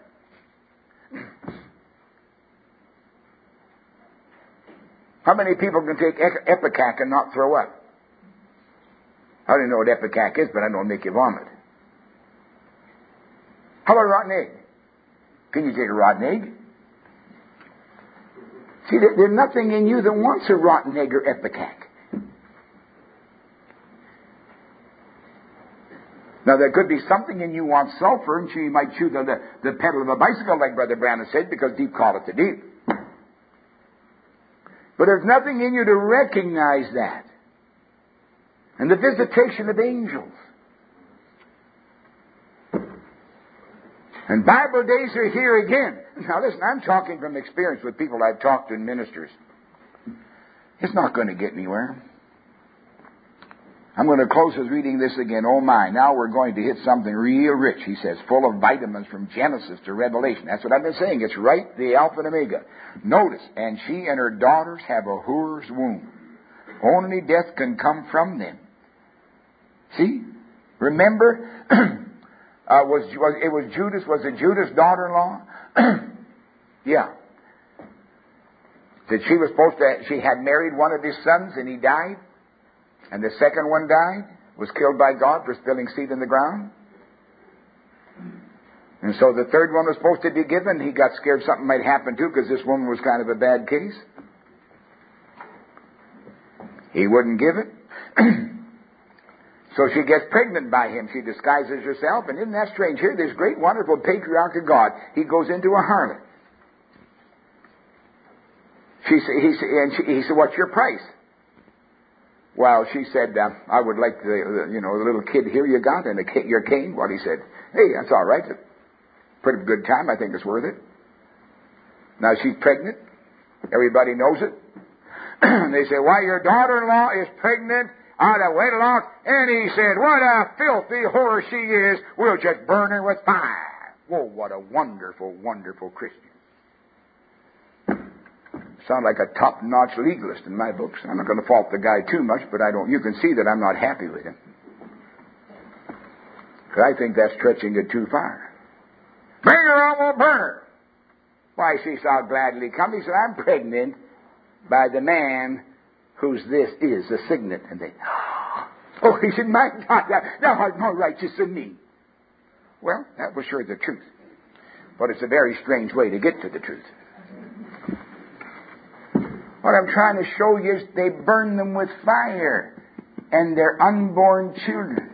How many people can take Epicac and not throw up? I don't know what Epicac is, but I know it'll make you vomit. How about a rotten egg? Can you take a rotten egg? See, there's nothing in you that wants a rotten egg or Epicac. Now, there could be something in you wants sulfur, and so you might chew the, the, the pedal of a bicycle, like Brother Branham said, because deep calleth to deep. But there's nothing in you to recognize that. And the visitation of angels. And Bible days are here again. Now listen, I'm talking from experience with people I've talked to in ministers. It's not going to get anywhere. I'm going to close with reading this again. Oh my, now we're going to hit something real rich, he says, full of vitamins from Genesis to Revelation. That's what I've been saying. It's right, the Alpha and Omega. Notice, and she and her daughters have a whore's womb. Only death can come from them. See? Remember, uh, was, was it was Judas, was it Judas' daughter-in-law? Yeah. That she was supposed to, she had married one of his sons and he died. And the second one died, was killed by God for spilling seed in the ground. And so the third one was supposed to be given. He got scared something might happen too, because this woman was kind of a bad case. He wouldn't give it. So she gets pregnant by him. She disguises herself, and isn't that strange? Here, this great, wonderful patriarch of God, he goes into a harlot. She, he, and she, he said, what's your price? Well, she said, uh, I would like the, the, you know, the little kid here you got and the, your cane. Well, he said, hey, that's all right. Pretty good time. I think it's worth it. Now she's pregnant. Everybody knows it. They say, why, your daughter-in-law is pregnant out of wedlock. And he said, what a filthy whore she is. We'll just burn her with fire. Whoa, what a wonderful, wonderful Christian. Sound like a top-notch legalist in my books. I'm not going to fault the guy too much, but I don't. You can see that I'm not happy with him. Because I think that's stretching it too far. Bring her on, we'll burn her. Why, she said, I'll gladly come. He said, I'm pregnant by the man whose this is, a signet. And they, oh, he said, my God, thou art more righteous than me. Well, that was sure the truth. But it's a very strange way to get to the truth. What I'm trying to show you is they burn them with fire and their unborn children.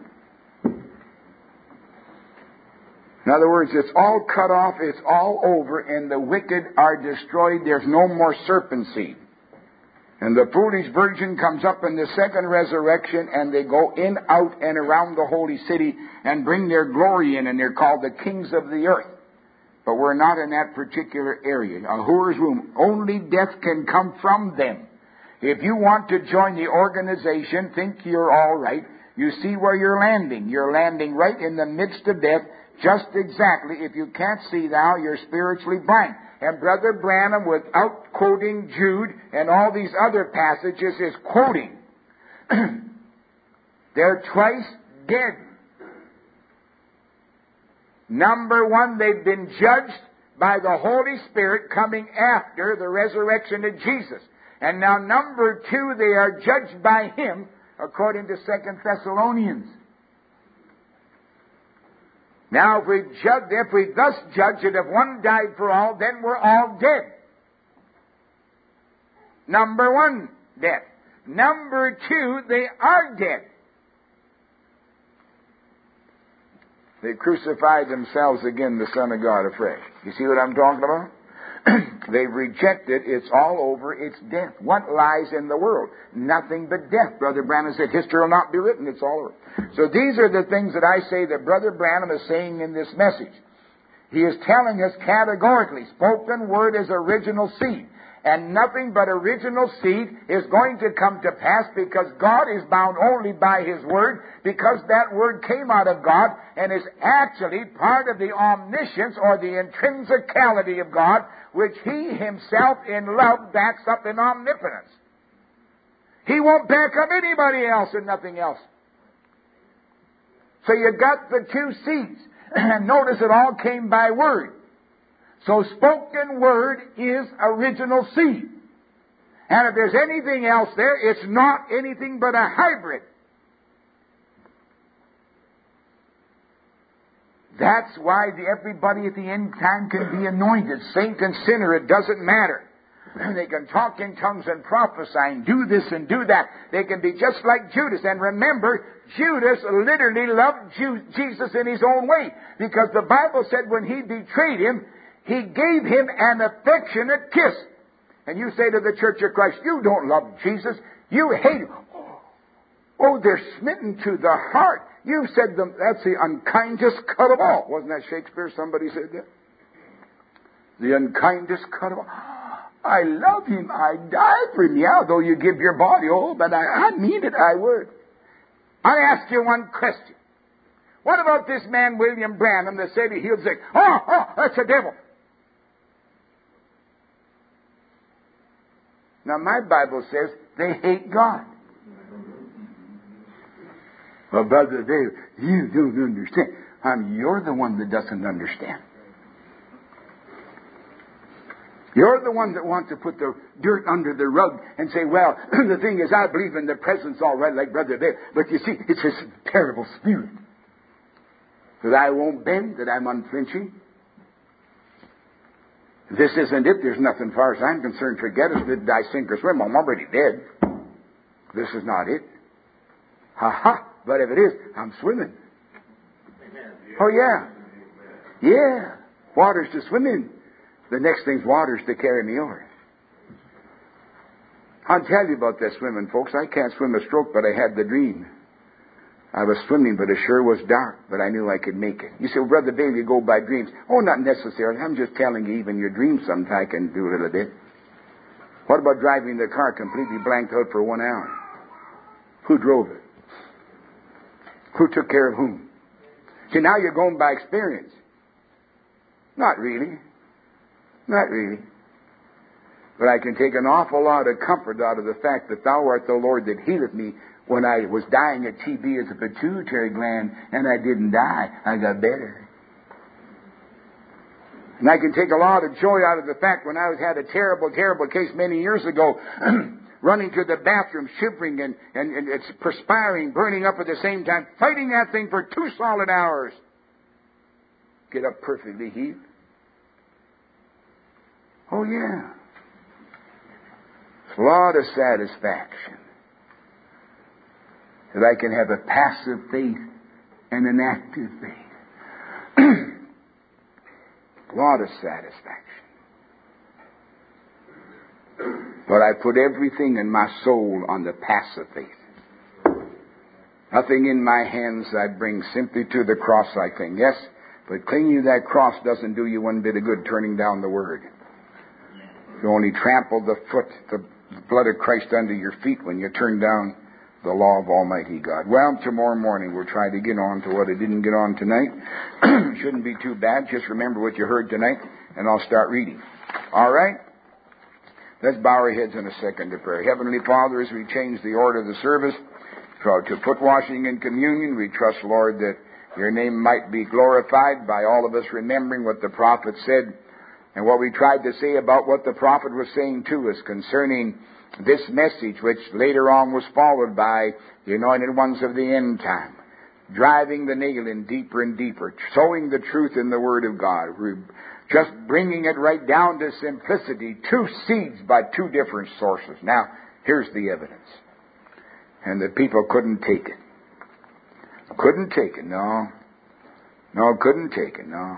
In other words, it's all cut off, it's all over, and the wicked are destroyed. There's no more serpent seed. And the foolish virgin comes up in the second resurrection, and they go in, out, and around the holy city and bring their glory in, and they're called the kings of the earth. But we're not in that particular area. A whore's womb. Only death can come from them. If you want to join the organization, think you're all right. You see where you're landing. You're landing right in the midst of death, just exactly. If you can't see now, you're spiritually blind. And Brother Branham, without quoting Jude and all these other passages, is quoting. They're twice dead. Number one, they've been judged by the Holy Spirit coming after the resurrection of Jesus. And now number two, they are judged by Him according to Second Thessalonians. Now, if we judge, if we thus judge that if one died for all, then we're all dead. Number one, death. Number two, they are dead. They crucified themselves again, the Son of God afresh. You see what I'm talking about? They've rejected. It's all over. It's death. What lies in the world? Nothing but death. Brother Branham said, history will not be written. It's all over. So these are the things that I say that Brother Branham is saying in this message. He is telling us categorically, spoken word is original seed. And nothing but original seed is going to come to pass because God is bound only by His Word, because that Word came out of God and is actually part of the omniscience or the intrinsicality of God, which He Himself in love backs up in omnipotence. He won't back up anybody else and nothing else. So you got the two seeds. And notice it all came by Word. So spoken word is original seed. And if there's anything else there, it's not anything but a hybrid. That's why the, everybody at the end time can be anointed. Saint and sinner, it doesn't matter. They can talk in tongues and prophesy and do this and do that. They can be just like Judas. And remember, Judas literally loved Jesus in his own way. Because the Bible said when he betrayed Him, He gave Him an affectionate kiss. And you say to the Church of Christ, you don't love Jesus. You hate Him. Oh, they're smitten to the heart. You said them, that's the unkindest cut of all. Wasn't that Shakespeare? Somebody said that. The unkindest cut of all. I love Him. I die for Him. Yeah, though you give your body. Oh, but I, I mean it. I would. I ask you one question. What about this man, William Branham, that said he healed sick? Oh, oh, that's a devil. Now, my Bible says they hate God. Well, Brother Dave, you don't understand. Um, you're the one that doesn't understand. You're the one that wants to put the dirt under the rug and say, well, the thing is, I believe in the presence all right, like Brother Dave. But you see, it's this terrible spirit. That I won't bend, that I'm unflinching. This isn't it. There's nothing, as far as I'm concerned. Forget it. Did I sink or swim? I'm already dead. This is not it. Ha ha. But if it is, I'm swimming. Oh, yeah. Yeah. Water's to swim in. The next thing's water's to carry me over. I'll tell you about that swimming, folks. I can't swim a stroke, but I had the dream. I was swimming, but it sure was dark, but I knew I could make it. You say, well, Brother Dale, you go by dreams. Oh, not necessarily. I'm just telling you, even your dreams sometimes can do a little bit. What about driving the car completely blanked out for one hour? Who drove it? Who took care of whom? See, now you're going by experience. Not really. Not really. But I can take an awful lot of comfort out of the fact that thou art the Lord that healeth me. When I was dying of T B as a pituitary gland, and I didn't die, I got better. And I can take a lot of joy out of the fact when I was had a terrible, terrible case many years ago, running to the bathroom, shivering and, and, and it's perspiring, burning up at the same time, fighting that thing for two solid hours. Get up perfectly healed. Oh, yeah. It's a lot of satisfaction that I can have a passive faith and an active faith. A lot of satisfaction. But I put everything in my soul on the passive faith. Nothing in my hands I bring, simply to the cross I cling. Yes, but clinging to that cross doesn't do you one bit of good, turning down the Word. You only trample the foot, the blood of Christ under your feet when you turn down the law of Almighty God. Well, tomorrow morning we'll try to get on to what I didn't get on tonight. Shouldn't be too bad. Just remember what you heard tonight, and I'll start reading. All right? Let's bow our heads in a second to prayer. Heavenly Father, as we change the order of the service to foot washing and communion, we trust, Lord, that your name might be glorified by all of us remembering what the prophet said and what we tried to say about what the prophet was saying to us concerning this message, which later on was followed by the anointed ones of the end time, driving the nail in deeper and deeper, sowing the truth in the Word of God, just bringing it right down to simplicity, two seeds by two different sources. Now, here's the evidence. And the people couldn't take it. Couldn't take it, no. No, couldn't take it, no.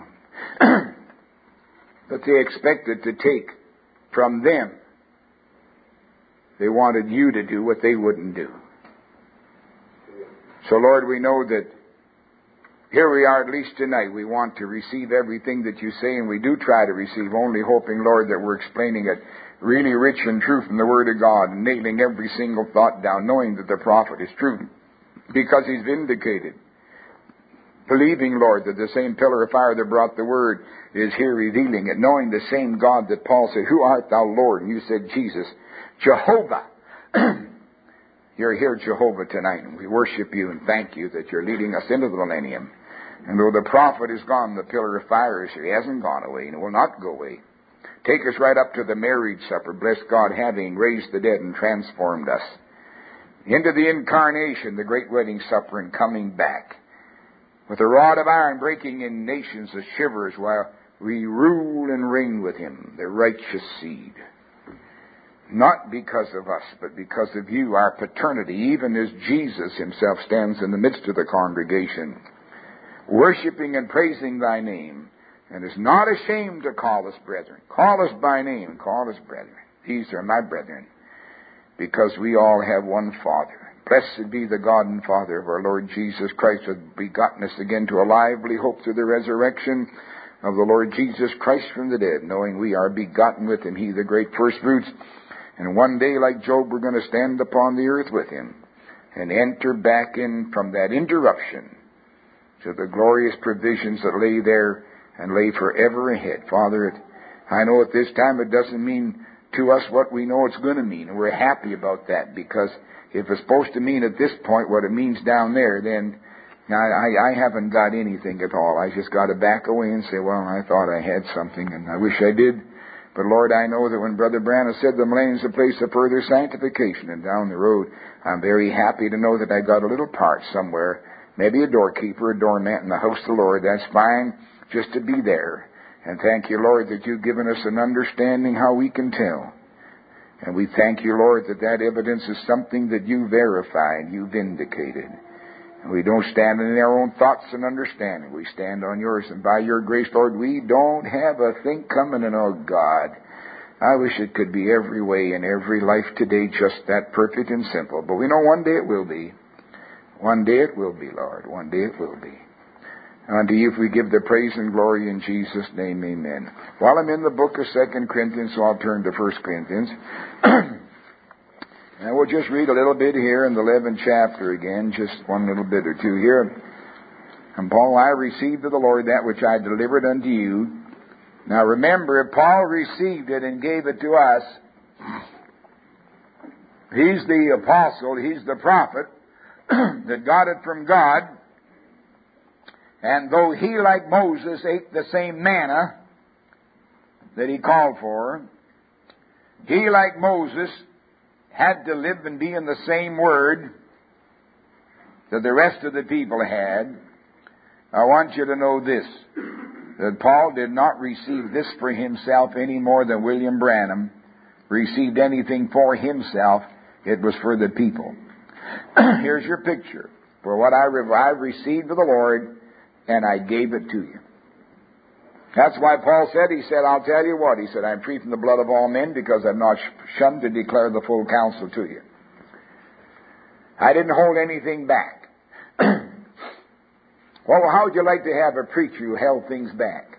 But they expected to take from them. They wanted you to do what they wouldn't do. So, Lord, we know that here we are, at least tonight. We want to receive everything that you say, and we do try to receive, only hoping, Lord, that we're explaining it really rich and true from the Word of God, and nailing every single thought down, knowing that the prophet is true, because he's vindicated. Believing, Lord, that the same pillar of fire that brought the Word is here revealing it, knowing the same God that Paul said, who art thou, Lord? And you said, Jesus. Jehovah. You're here, Jehovah, tonight, and we worship you and thank you that you're leading us into the millennium. And though the prophet is gone, the pillar of fire is here. He hasn't gone away, and it will not go away. Take us right up to the marriage supper, bless God, having raised the dead and transformed us. Into the incarnation, the great wedding supper, and coming back. With a rod of iron breaking in nations as shivers while we rule and reign with him, the righteous seed. Not because of us, but because of you, our paternity, even as Jesus himself stands in the midst of the congregation, worshiping and praising thy name, and is not ashamed to call us brethren. Call us by name, call us brethren. These are my brethren, because we all have one Father. Blessed be the God and Father of our Lord Jesus Christ, who hath begotten us again to a lively hope through the resurrection of the Lord Jesus Christ from the dead, knowing we are begotten with him, he the great first fruits. And one day, like Job, we're going to stand upon the earth with him and enter back in from that interruption to the glorious provisions that lay there and lay forever ahead. Father, I know at this time it doesn't mean to us what we know it's going to mean. And we're happy about that, because if it's supposed to mean at this point what it means down there, then I, I, I haven't got anything at all. I just got to back away and say, well, I thought I had something, and I wish I did. But, Lord, I know that when Brother Branham said the millennium is a place of further sanctification, and down the road, I'm very happy to know that I got a little part somewhere, maybe a doorkeeper, a doormat in the house of the Lord. That's fine, just to be there. And thank you, Lord, that you've given us an understanding how we can tell. And we thank you, Lord, that that evidence is something that you verified, you vindicated. We don't stand in our own thoughts and understanding. We stand on yours. And by your grace, Lord, we don't have a thing coming in, oh God. I wish it could be every way in every life today just that perfect and simple. But we know one day it will be. One day it will be, Lord. One day it will be. Unto you if we give the praise and glory in Jesus' name, amen. While I'm in the book of Second Corinthians, so I'll turn to First Corinthians. And we'll just read a little bit here in the eleventh chapter again, just one little bit or two here. And Paul, I received of the Lord that which I delivered unto you. Now remember, if Paul received it and gave it to us, he's the apostle, he's the prophet that got it from God. And though he, like Moses, ate the same manna that he called for, he, like Moses, had to live and be in the same word that the rest of the people had. I want you to know this, that Paul did not receive this for himself any more than William Branham received anything for himself. It was for the people. Here's your picture. For what I, re- I received of the Lord, and I gave it to you. That's why Paul said, he said, I'll tell you what. He said, I'm free from the blood of all men because I've not shunned to declare the full counsel to you. I didn't hold anything back. Well, how would you like to have a preacher who held things back?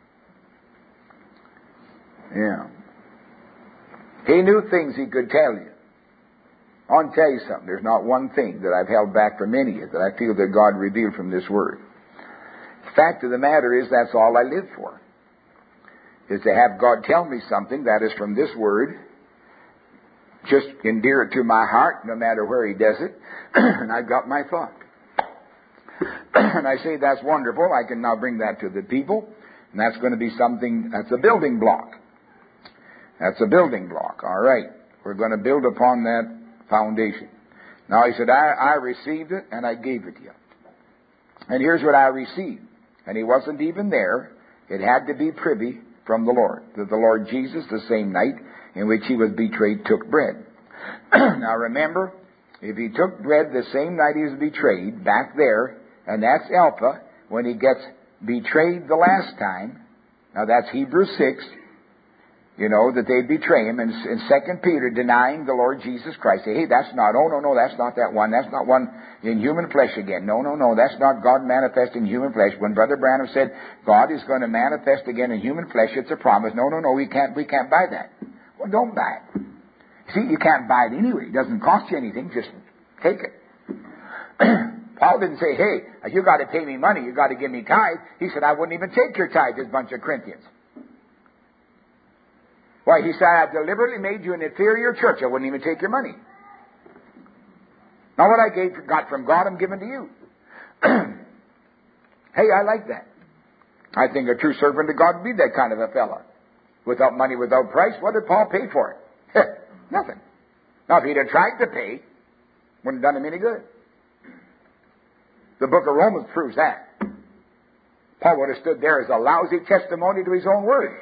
Yeah. He knew things he could tell you. I'll tell you something. There's not one thing that I've held back from any of you that I feel that God revealed from this word. The fact of the matter is that's all I live for, is to have God tell me something that is from this word, just endear it to my heart no matter where he does it, and I've got my thought. And I say that's wonderful. I can now bring that to the people, and that's going to be something, that's a building block. That's a building block. All right. We're going to build upon that foundation. Now he said, I, I received it and I gave it to you. And here's what I received. And he wasn't even there. It had to be privy from the Lord. That the Lord Jesus, the same night in which he was betrayed, took bread. Now remember, if he took bread the same night he was betrayed, back there, and that's Alpha, when he gets betrayed the last time, now that's Hebrews six, you know, that they betray him, and in Second Peter, denying the Lord Jesus Christ. Say, hey, that's not, oh, no, no, that's not that one. That's not one in human flesh again. No, no, no, that's not God manifest in human flesh. When Brother Branham said God is going to manifest again in human flesh, it's a promise. No, no, no, we can't, we can't buy that. Well, don't buy it. See, you can't buy it anyway. It doesn't cost you anything. Just take it. Paul didn't say, hey, you got to pay me money. You got to give me tithe. He said, I wouldn't even take your tithe, this bunch of Corinthians. Why, he said, I deliberately made you an inferior church. I wouldn't even take your money. Now what I gave, got from God, I'm giving to you. Hey, I like that. I think a true servant of God would be that kind of a fella. Without money, without price, what did Paul pay for it? Nothing. Now if he'd have tried to pay, wouldn't have done him any good. The book of Romans proves that. Paul would have stood there as a lousy testimony to his own word.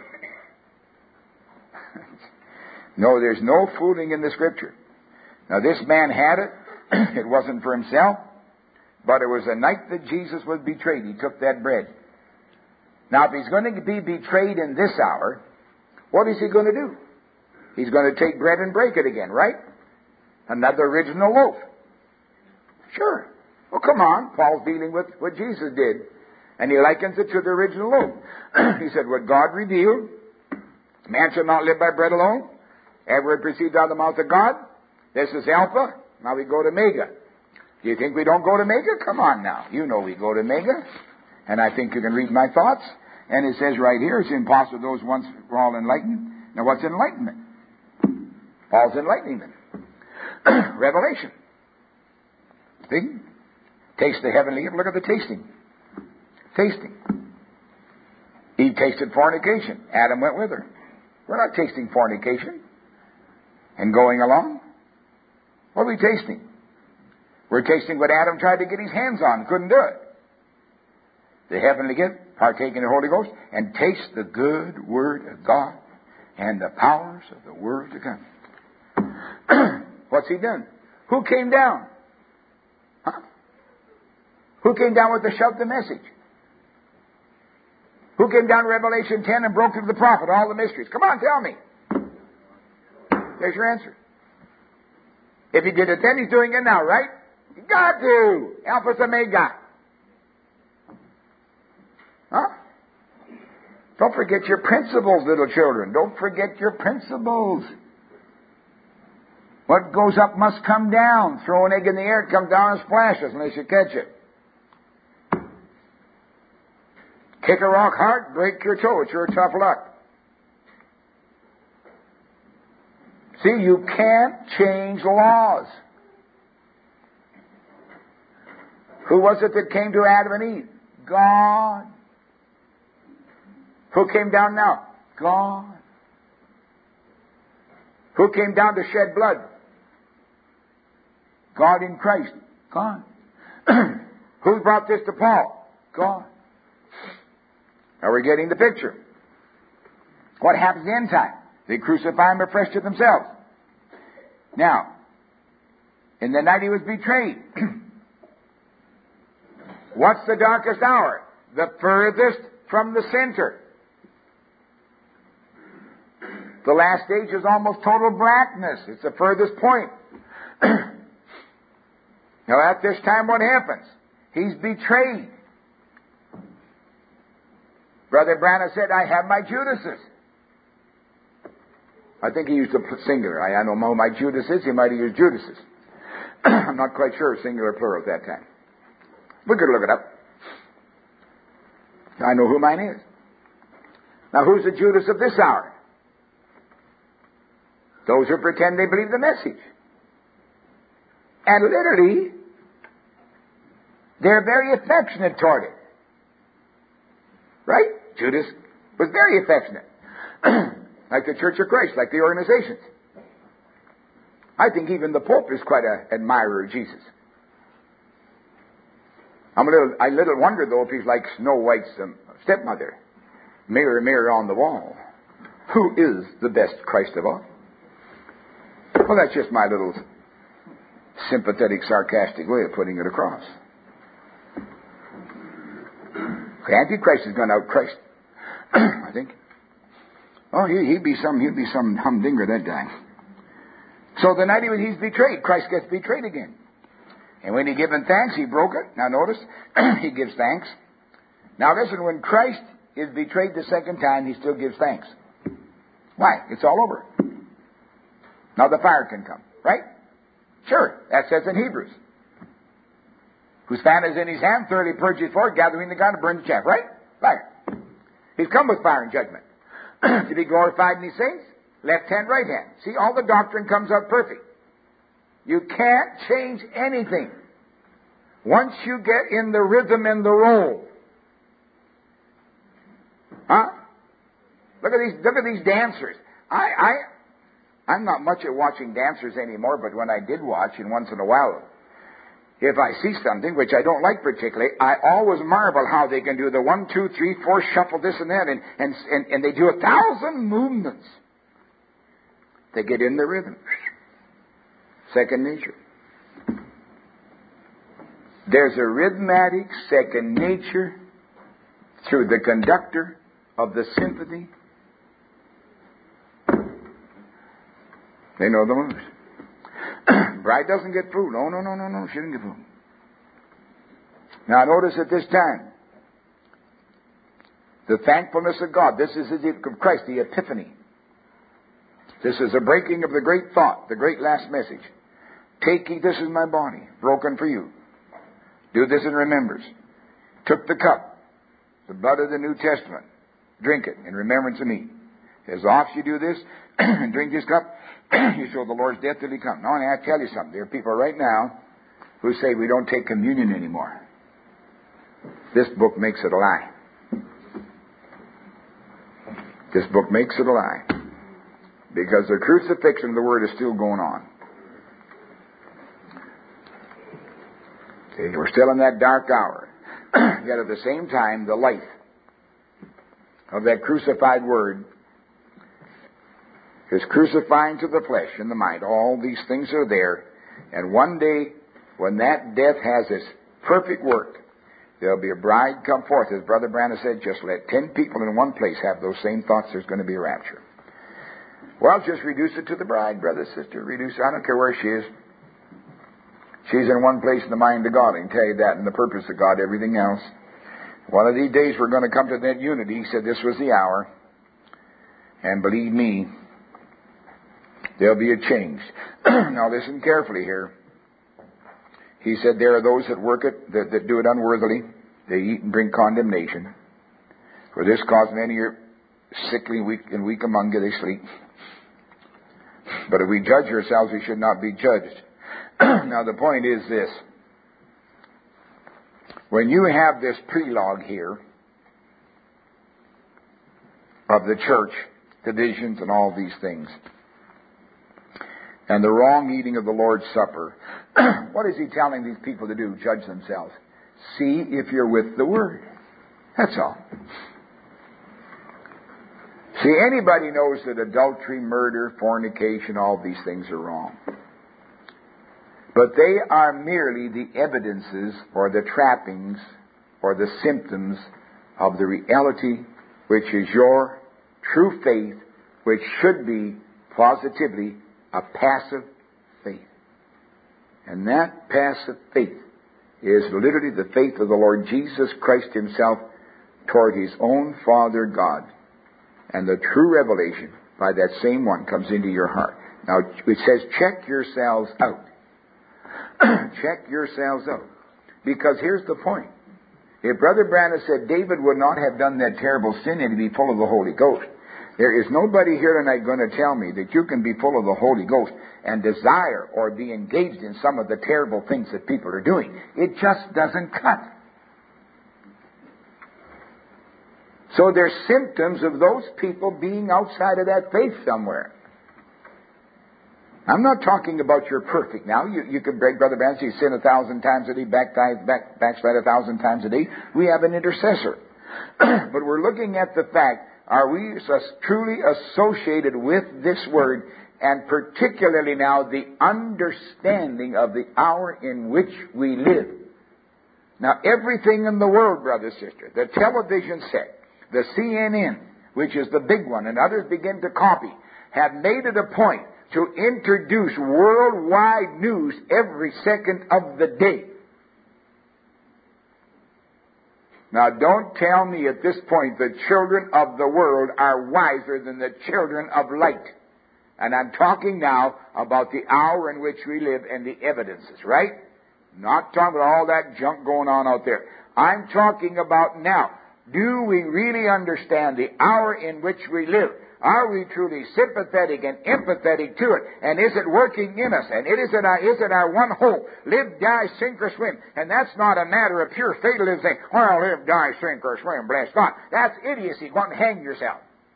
No, there's no fooling in the Scripture. Now, this man had it. It wasn't for himself, but it was the night that Jesus was betrayed. He took that bread. Now, if he's going to be betrayed in this hour, what is he going to do? He's going to take bread and break it again, right? Another original loaf. Sure. Well, come on. Paul's dealing with what Jesus did, and he likens it to the original loaf. He said, what God revealed, man shall not live by bread alone. Every word proceeds out of the mouth of God. This is Alpha. Now we go to Mega. Do you think we don't go to Mega? Come on now. You know we go to Mega. And I think you can read my thoughts. And it says right here, it's impossible those once were all enlightened. Now what's enlightenment? Paul's enlightening them. Revelation. See? Taste the heavenly gift. Look at the tasting. Tasting. Eve tasted fornication. Adam went with her. We're not tasting fornication and going along. What are we tasting? We're tasting what Adam tried to get his hands on, couldn't do it. The heavenly gift, partake in the Holy Ghost, and taste the good word of God and the powers of the world to come. What's he done? Who came down? Huh? Who came down with the shout the message? Who came down in Revelation ten and broke through the prophet all the mysteries? Come on, tell me. There's your answer. If he did it then, he's doing it now, right? You got to. Alpha Omega. Huh? Don't forget your principles, little children. Don't forget your principles. What goes up must come down. Throw an egg in the air, it comes down and splashes unless you catch it. Kick a rock hard, break your toe. It's your tough luck. See, you can't change laws. Who was it that came to Adam and Eve? God. Who came down now? God. Who came down to shed blood? God in Christ. God. Who brought this to Paul? God. Now we're getting the picture. What happens in end time? They crucify him afresh to themselves. Now, in the night he was betrayed. What's the darkest hour? The furthest from the center. The last stage is almost total blackness. It's the furthest point. Now at this time what happens? He's betrayed. Brother Branham said, I have my Judases. I think he used a singular. I don't know who my Judas is. He might have used Judases. I'm not quite sure, singular plural at that time. We could look it up. I know who mine is. Now who's the Judas of this hour? Those who pretend they believe the message. And literally, they're very affectionate toward it. Right? Judas was very affectionate. Like the Church of Christ, like the organizations. I think even the Pope is quite an admirer of Jesus. I'm a little, I little wonder, though, if he's like Snow White's um, stepmother. Mirror, mirror on the wall. Who is the best Christ of all? Well, that's just my little sympathetic, sarcastic way of putting it across. Antichrist is going to out Christ, I think. Oh, he, he'd be some, he'd be some humdinger, that guy. So the night he was, he's betrayed, Christ gets betrayed again. And when he given thanks, he broke it. Now notice, he gives thanks. Now listen, when Christ is betrayed the second time, he still gives thanks. Why? It's all over. Now the fire can come, right? Sure, that says in Hebrews. Whose fan is in his hand, thoroughly purge his floor, gathering the ground to burn the chaff, right? Fire. He's come with fire and judgment. To be glorified in his saints, left hand, right hand. See, all the doctrine comes out perfect. You can't change anything. Once you get in the rhythm and the roll. Huh? Look at these, look at these dancers. I, I, I'm not much at watching dancers anymore, but when I did watch, and once in a while, if I see something, which I don't like particularly, I always marvel how they can do the one, two, three, four, shuffle, this and that, and, and, and, and they do a thousand movements. They get in the rhythm. Second nature. There's a rhythmatic second nature through the conductor of the symphony. They know the moves. Bride doesn't get fooled. No, no, no, no, no. She didn't get fooled. Now notice at this time, the thankfulness of God. This is the of Christ, the epiphany. This is a breaking of the great thought, the great last message. Take ye, this is my body, broken for you. Do this in remembrance. Took the cup, the blood of the New Testament. Drink it in remembrance of me. As oft you do this, and drink this cup, you show the Lord's death till he comes. Now, I tell you something. There are people right now who say we don't take communion anymore. This book makes it a lie. This book makes it a lie. Because the crucifixion of the Word is still going on. Okay, we're still in that dark hour. Yet at the same time, the light of that crucified Word is crucifying to the flesh and the mind. All these things are there. And one day, when that death has its perfect work, There'll be a bride come forth. As Brother Branham said, just let ten people in one place have those same thoughts. There's going to be a rapture. Well, just reduce it to the bride, brother, sister. Reduce it. I don't care where she is. She's in one place in the mind of God. I can tell you that, and the purpose of God, everything else. One of these days we're going to come to that unity. He said this was the hour. And believe me, there'll be a change. Now listen carefully here. He said there are those that work it, that, that do it unworthily. They eat and drink condemnation. For this cause many are sickly weak, and weak among you, they sleep. But if we judge ourselves, we should not be judged. Now the point is this. When you have this prelogue here of the church, divisions and all these things, and the wrong eating of the Lord's Supper, what is he telling these people to do? Judge themselves. See if you're with the Word. That's all. See, anybody knows that adultery, murder, fornication, all these things are wrong. But they are merely the evidences or the trappings or the symptoms of the reality which is your true faith, which should be positively a passive faith. And that passive faith is literally the faith of the Lord Jesus Christ Himself toward His own Father God. And the true revelation by that same one comes into your heart. Now, it says, check yourselves out. Check yourselves out. Because here's the point. If Brother Branham said David would not have done that terrible sin and to be full of the Holy Ghost, there is nobody here tonight going to tell me that you can be full of the Holy Ghost and desire or be engaged in some of the terrible things that people are doing. It just doesn't cut. So there's symptoms of those people being outside of that faith somewhere. I'm not talking about you're perfect now. You, you can break, Brother Branham, you sin a thousand times a day, back, back, backslide a thousand times a day. We have an intercessor. But we're looking at the fact, are we truly associated with this Word, and particularly now the understanding of the hour in which we live? Now, everything in the world, brother, sister, the television set, the C N N, which is the big one, and others begin to copy, have made it a point to introduce worldwide news every second of the day. Now, don't tell me at this point the children of the world are wiser than the children of light. And I'm talking now about the hour in which we live and the evidences, right? Not talking about all that junk going on out there. I'm talking about now. Do we really understand the hour in which we live? Are we truly sympathetic and empathetic to it? And is it working in us? And it is it our, is it our one hope? Live, die, sink, or swim. And that's not a matter of pure fatalism saying, well, live, die, sink, or swim, bless God. That's idiocy. Go and hang yourself.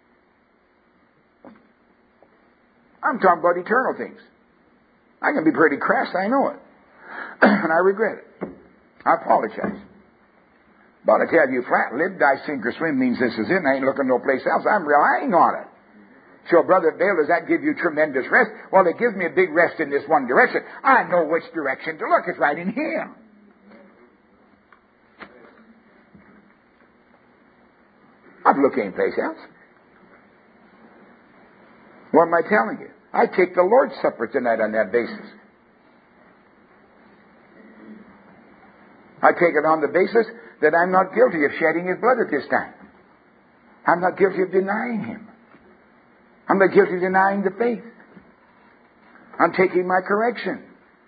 I'm talking about eternal things. I can be pretty crass, I know it. And I regret it. I apologize. But I tell you flat, live, die, sink, or swim means this is it, and I ain't looking no place else. I'm relying on it. So, Brother Bill, does that give you tremendous rest? Well, it gives me a big rest in this one direction. I know which direction to look. It's right in here. I've looked anyplace else. What am I telling you? I take the Lord's Supper tonight on that basis. I take it on the basis that I'm not guilty of shedding His blood at this time. I'm not guilty of denying Him. I'm not guilty of denying the faith. I'm taking my correction.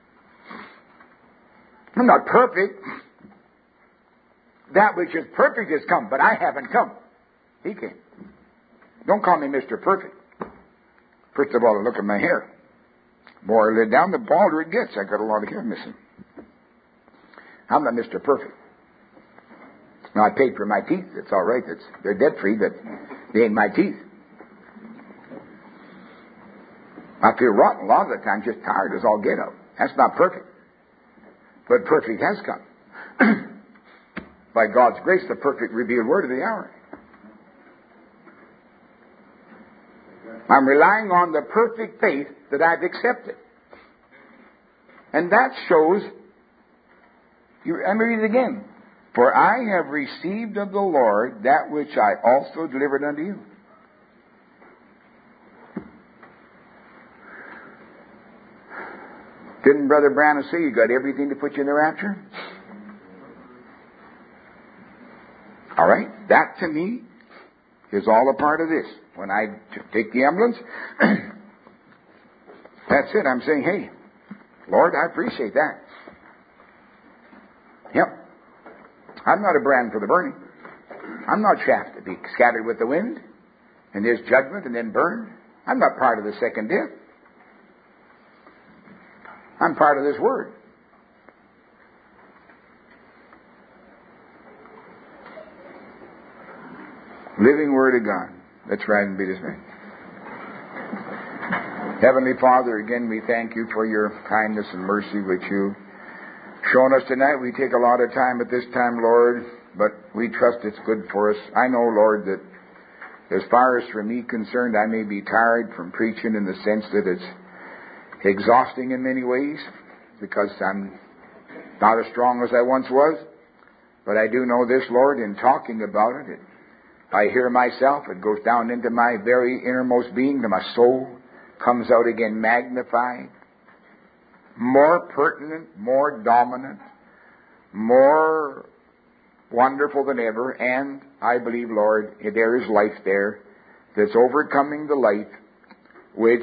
I'm not perfect. That which is perfect has come, but I haven't come. He came. Don't call me Mister Perfect. First of all, look at my hair. The more I lay down, the balder it gets. I got a lot of hair missing. I'm not Mister Perfect. Now, I paid for my teeth. It's all right. It's, they're debt-free, but they ain't my teeth. I feel rotten a lot of the time, just tired as all get out. That's not perfect. But perfect has come. By God's grace, the perfect revealed word of the hour. I'm relying on the perfect faith that I've accepted. And that shows, you, let me read it again. For I have received of the Lord that which I also delivered unto you. Didn't Brother Branham say you got everything to put you in the rapture? All right, that to me is all a part of this. When I take the emblems, that's it. I'm saying, hey, Lord, I appreciate that. Yep. I'm not a brand for the burning. I'm not chaff to be scattered with the wind, and there's judgment and then burned. I'm not part of the second death. I'm part of this Word. Living Word of God. Let's rise and be dismissed. Heavenly Father, again we thank you for your kindness and mercy which you've shown us tonight. We take a lot of time at this time, Lord, but we trust it's good for us. I know, Lord, that as far as for me concerned, I may be tired from preaching in the sense that it's exhausting in many ways because I'm not as strong as I once was. But I do know this, Lord, in talking about it, it I hear myself, it goes down into my very innermost being, to my soul, comes out again magnified, more pertinent, more dominant, more wonderful than ever. And I believe, Lord, there is life there that's overcoming the life which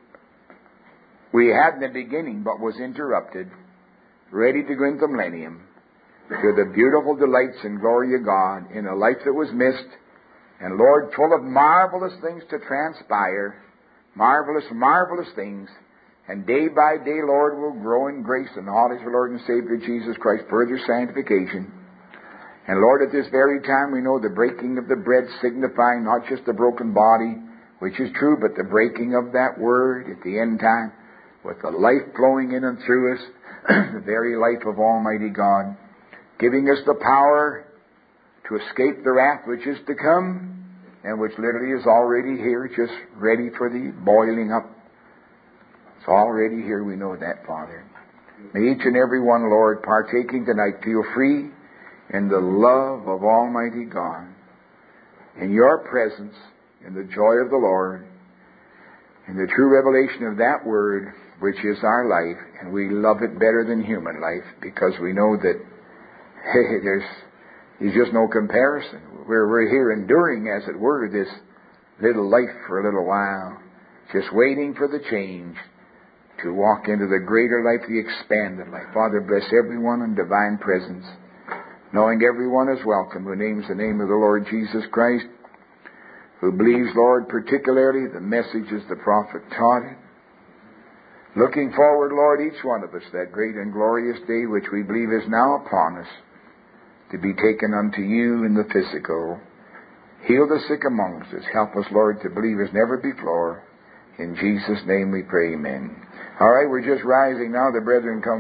we had in the beginning but was interrupted, ready to go into millennium, to the beautiful delights and glory of God in a life that was missed, and Lord, full of marvelous things to transpire, marvelous, marvelous things, and day by day, Lord, will grow in grace and knowledge of Lord and Savior Jesus Christ, further sanctification. And Lord, at this very time, we know the breaking of the bread signifying not just the broken body, which is true, but the breaking of that Word at the end time, with the life flowing in and through us, the very life of Almighty God, giving us the power to escape the wrath which is to come, and which literally is already here, just ready for the boiling up. It's already here, we know that, Father. May each and every one, Lord, partaking tonight, feel free in the love of Almighty God, in your presence, in the joy of the Lord, in the true revelation of that Word, which is our life, and we love it better than human life, because we know that, hey, there's, there's just no comparison. We're, we're here enduring, as it were, this little life for a little while, just waiting for the change to walk into the greater life, the expanded life. Father, bless everyone in divine presence, knowing everyone is welcome who names the name of the Lord Jesus Christ, who believes, Lord, particularly the messages the prophet taught it. Looking forward, Lord, each one of us, that great and glorious day which we believe is now upon us, to be taken unto you in the physical. Heal the sick amongst us. Help us, Lord, to believe as never before. In Jesus' name we pray, amen. All right, we're just rising now. The brethren come.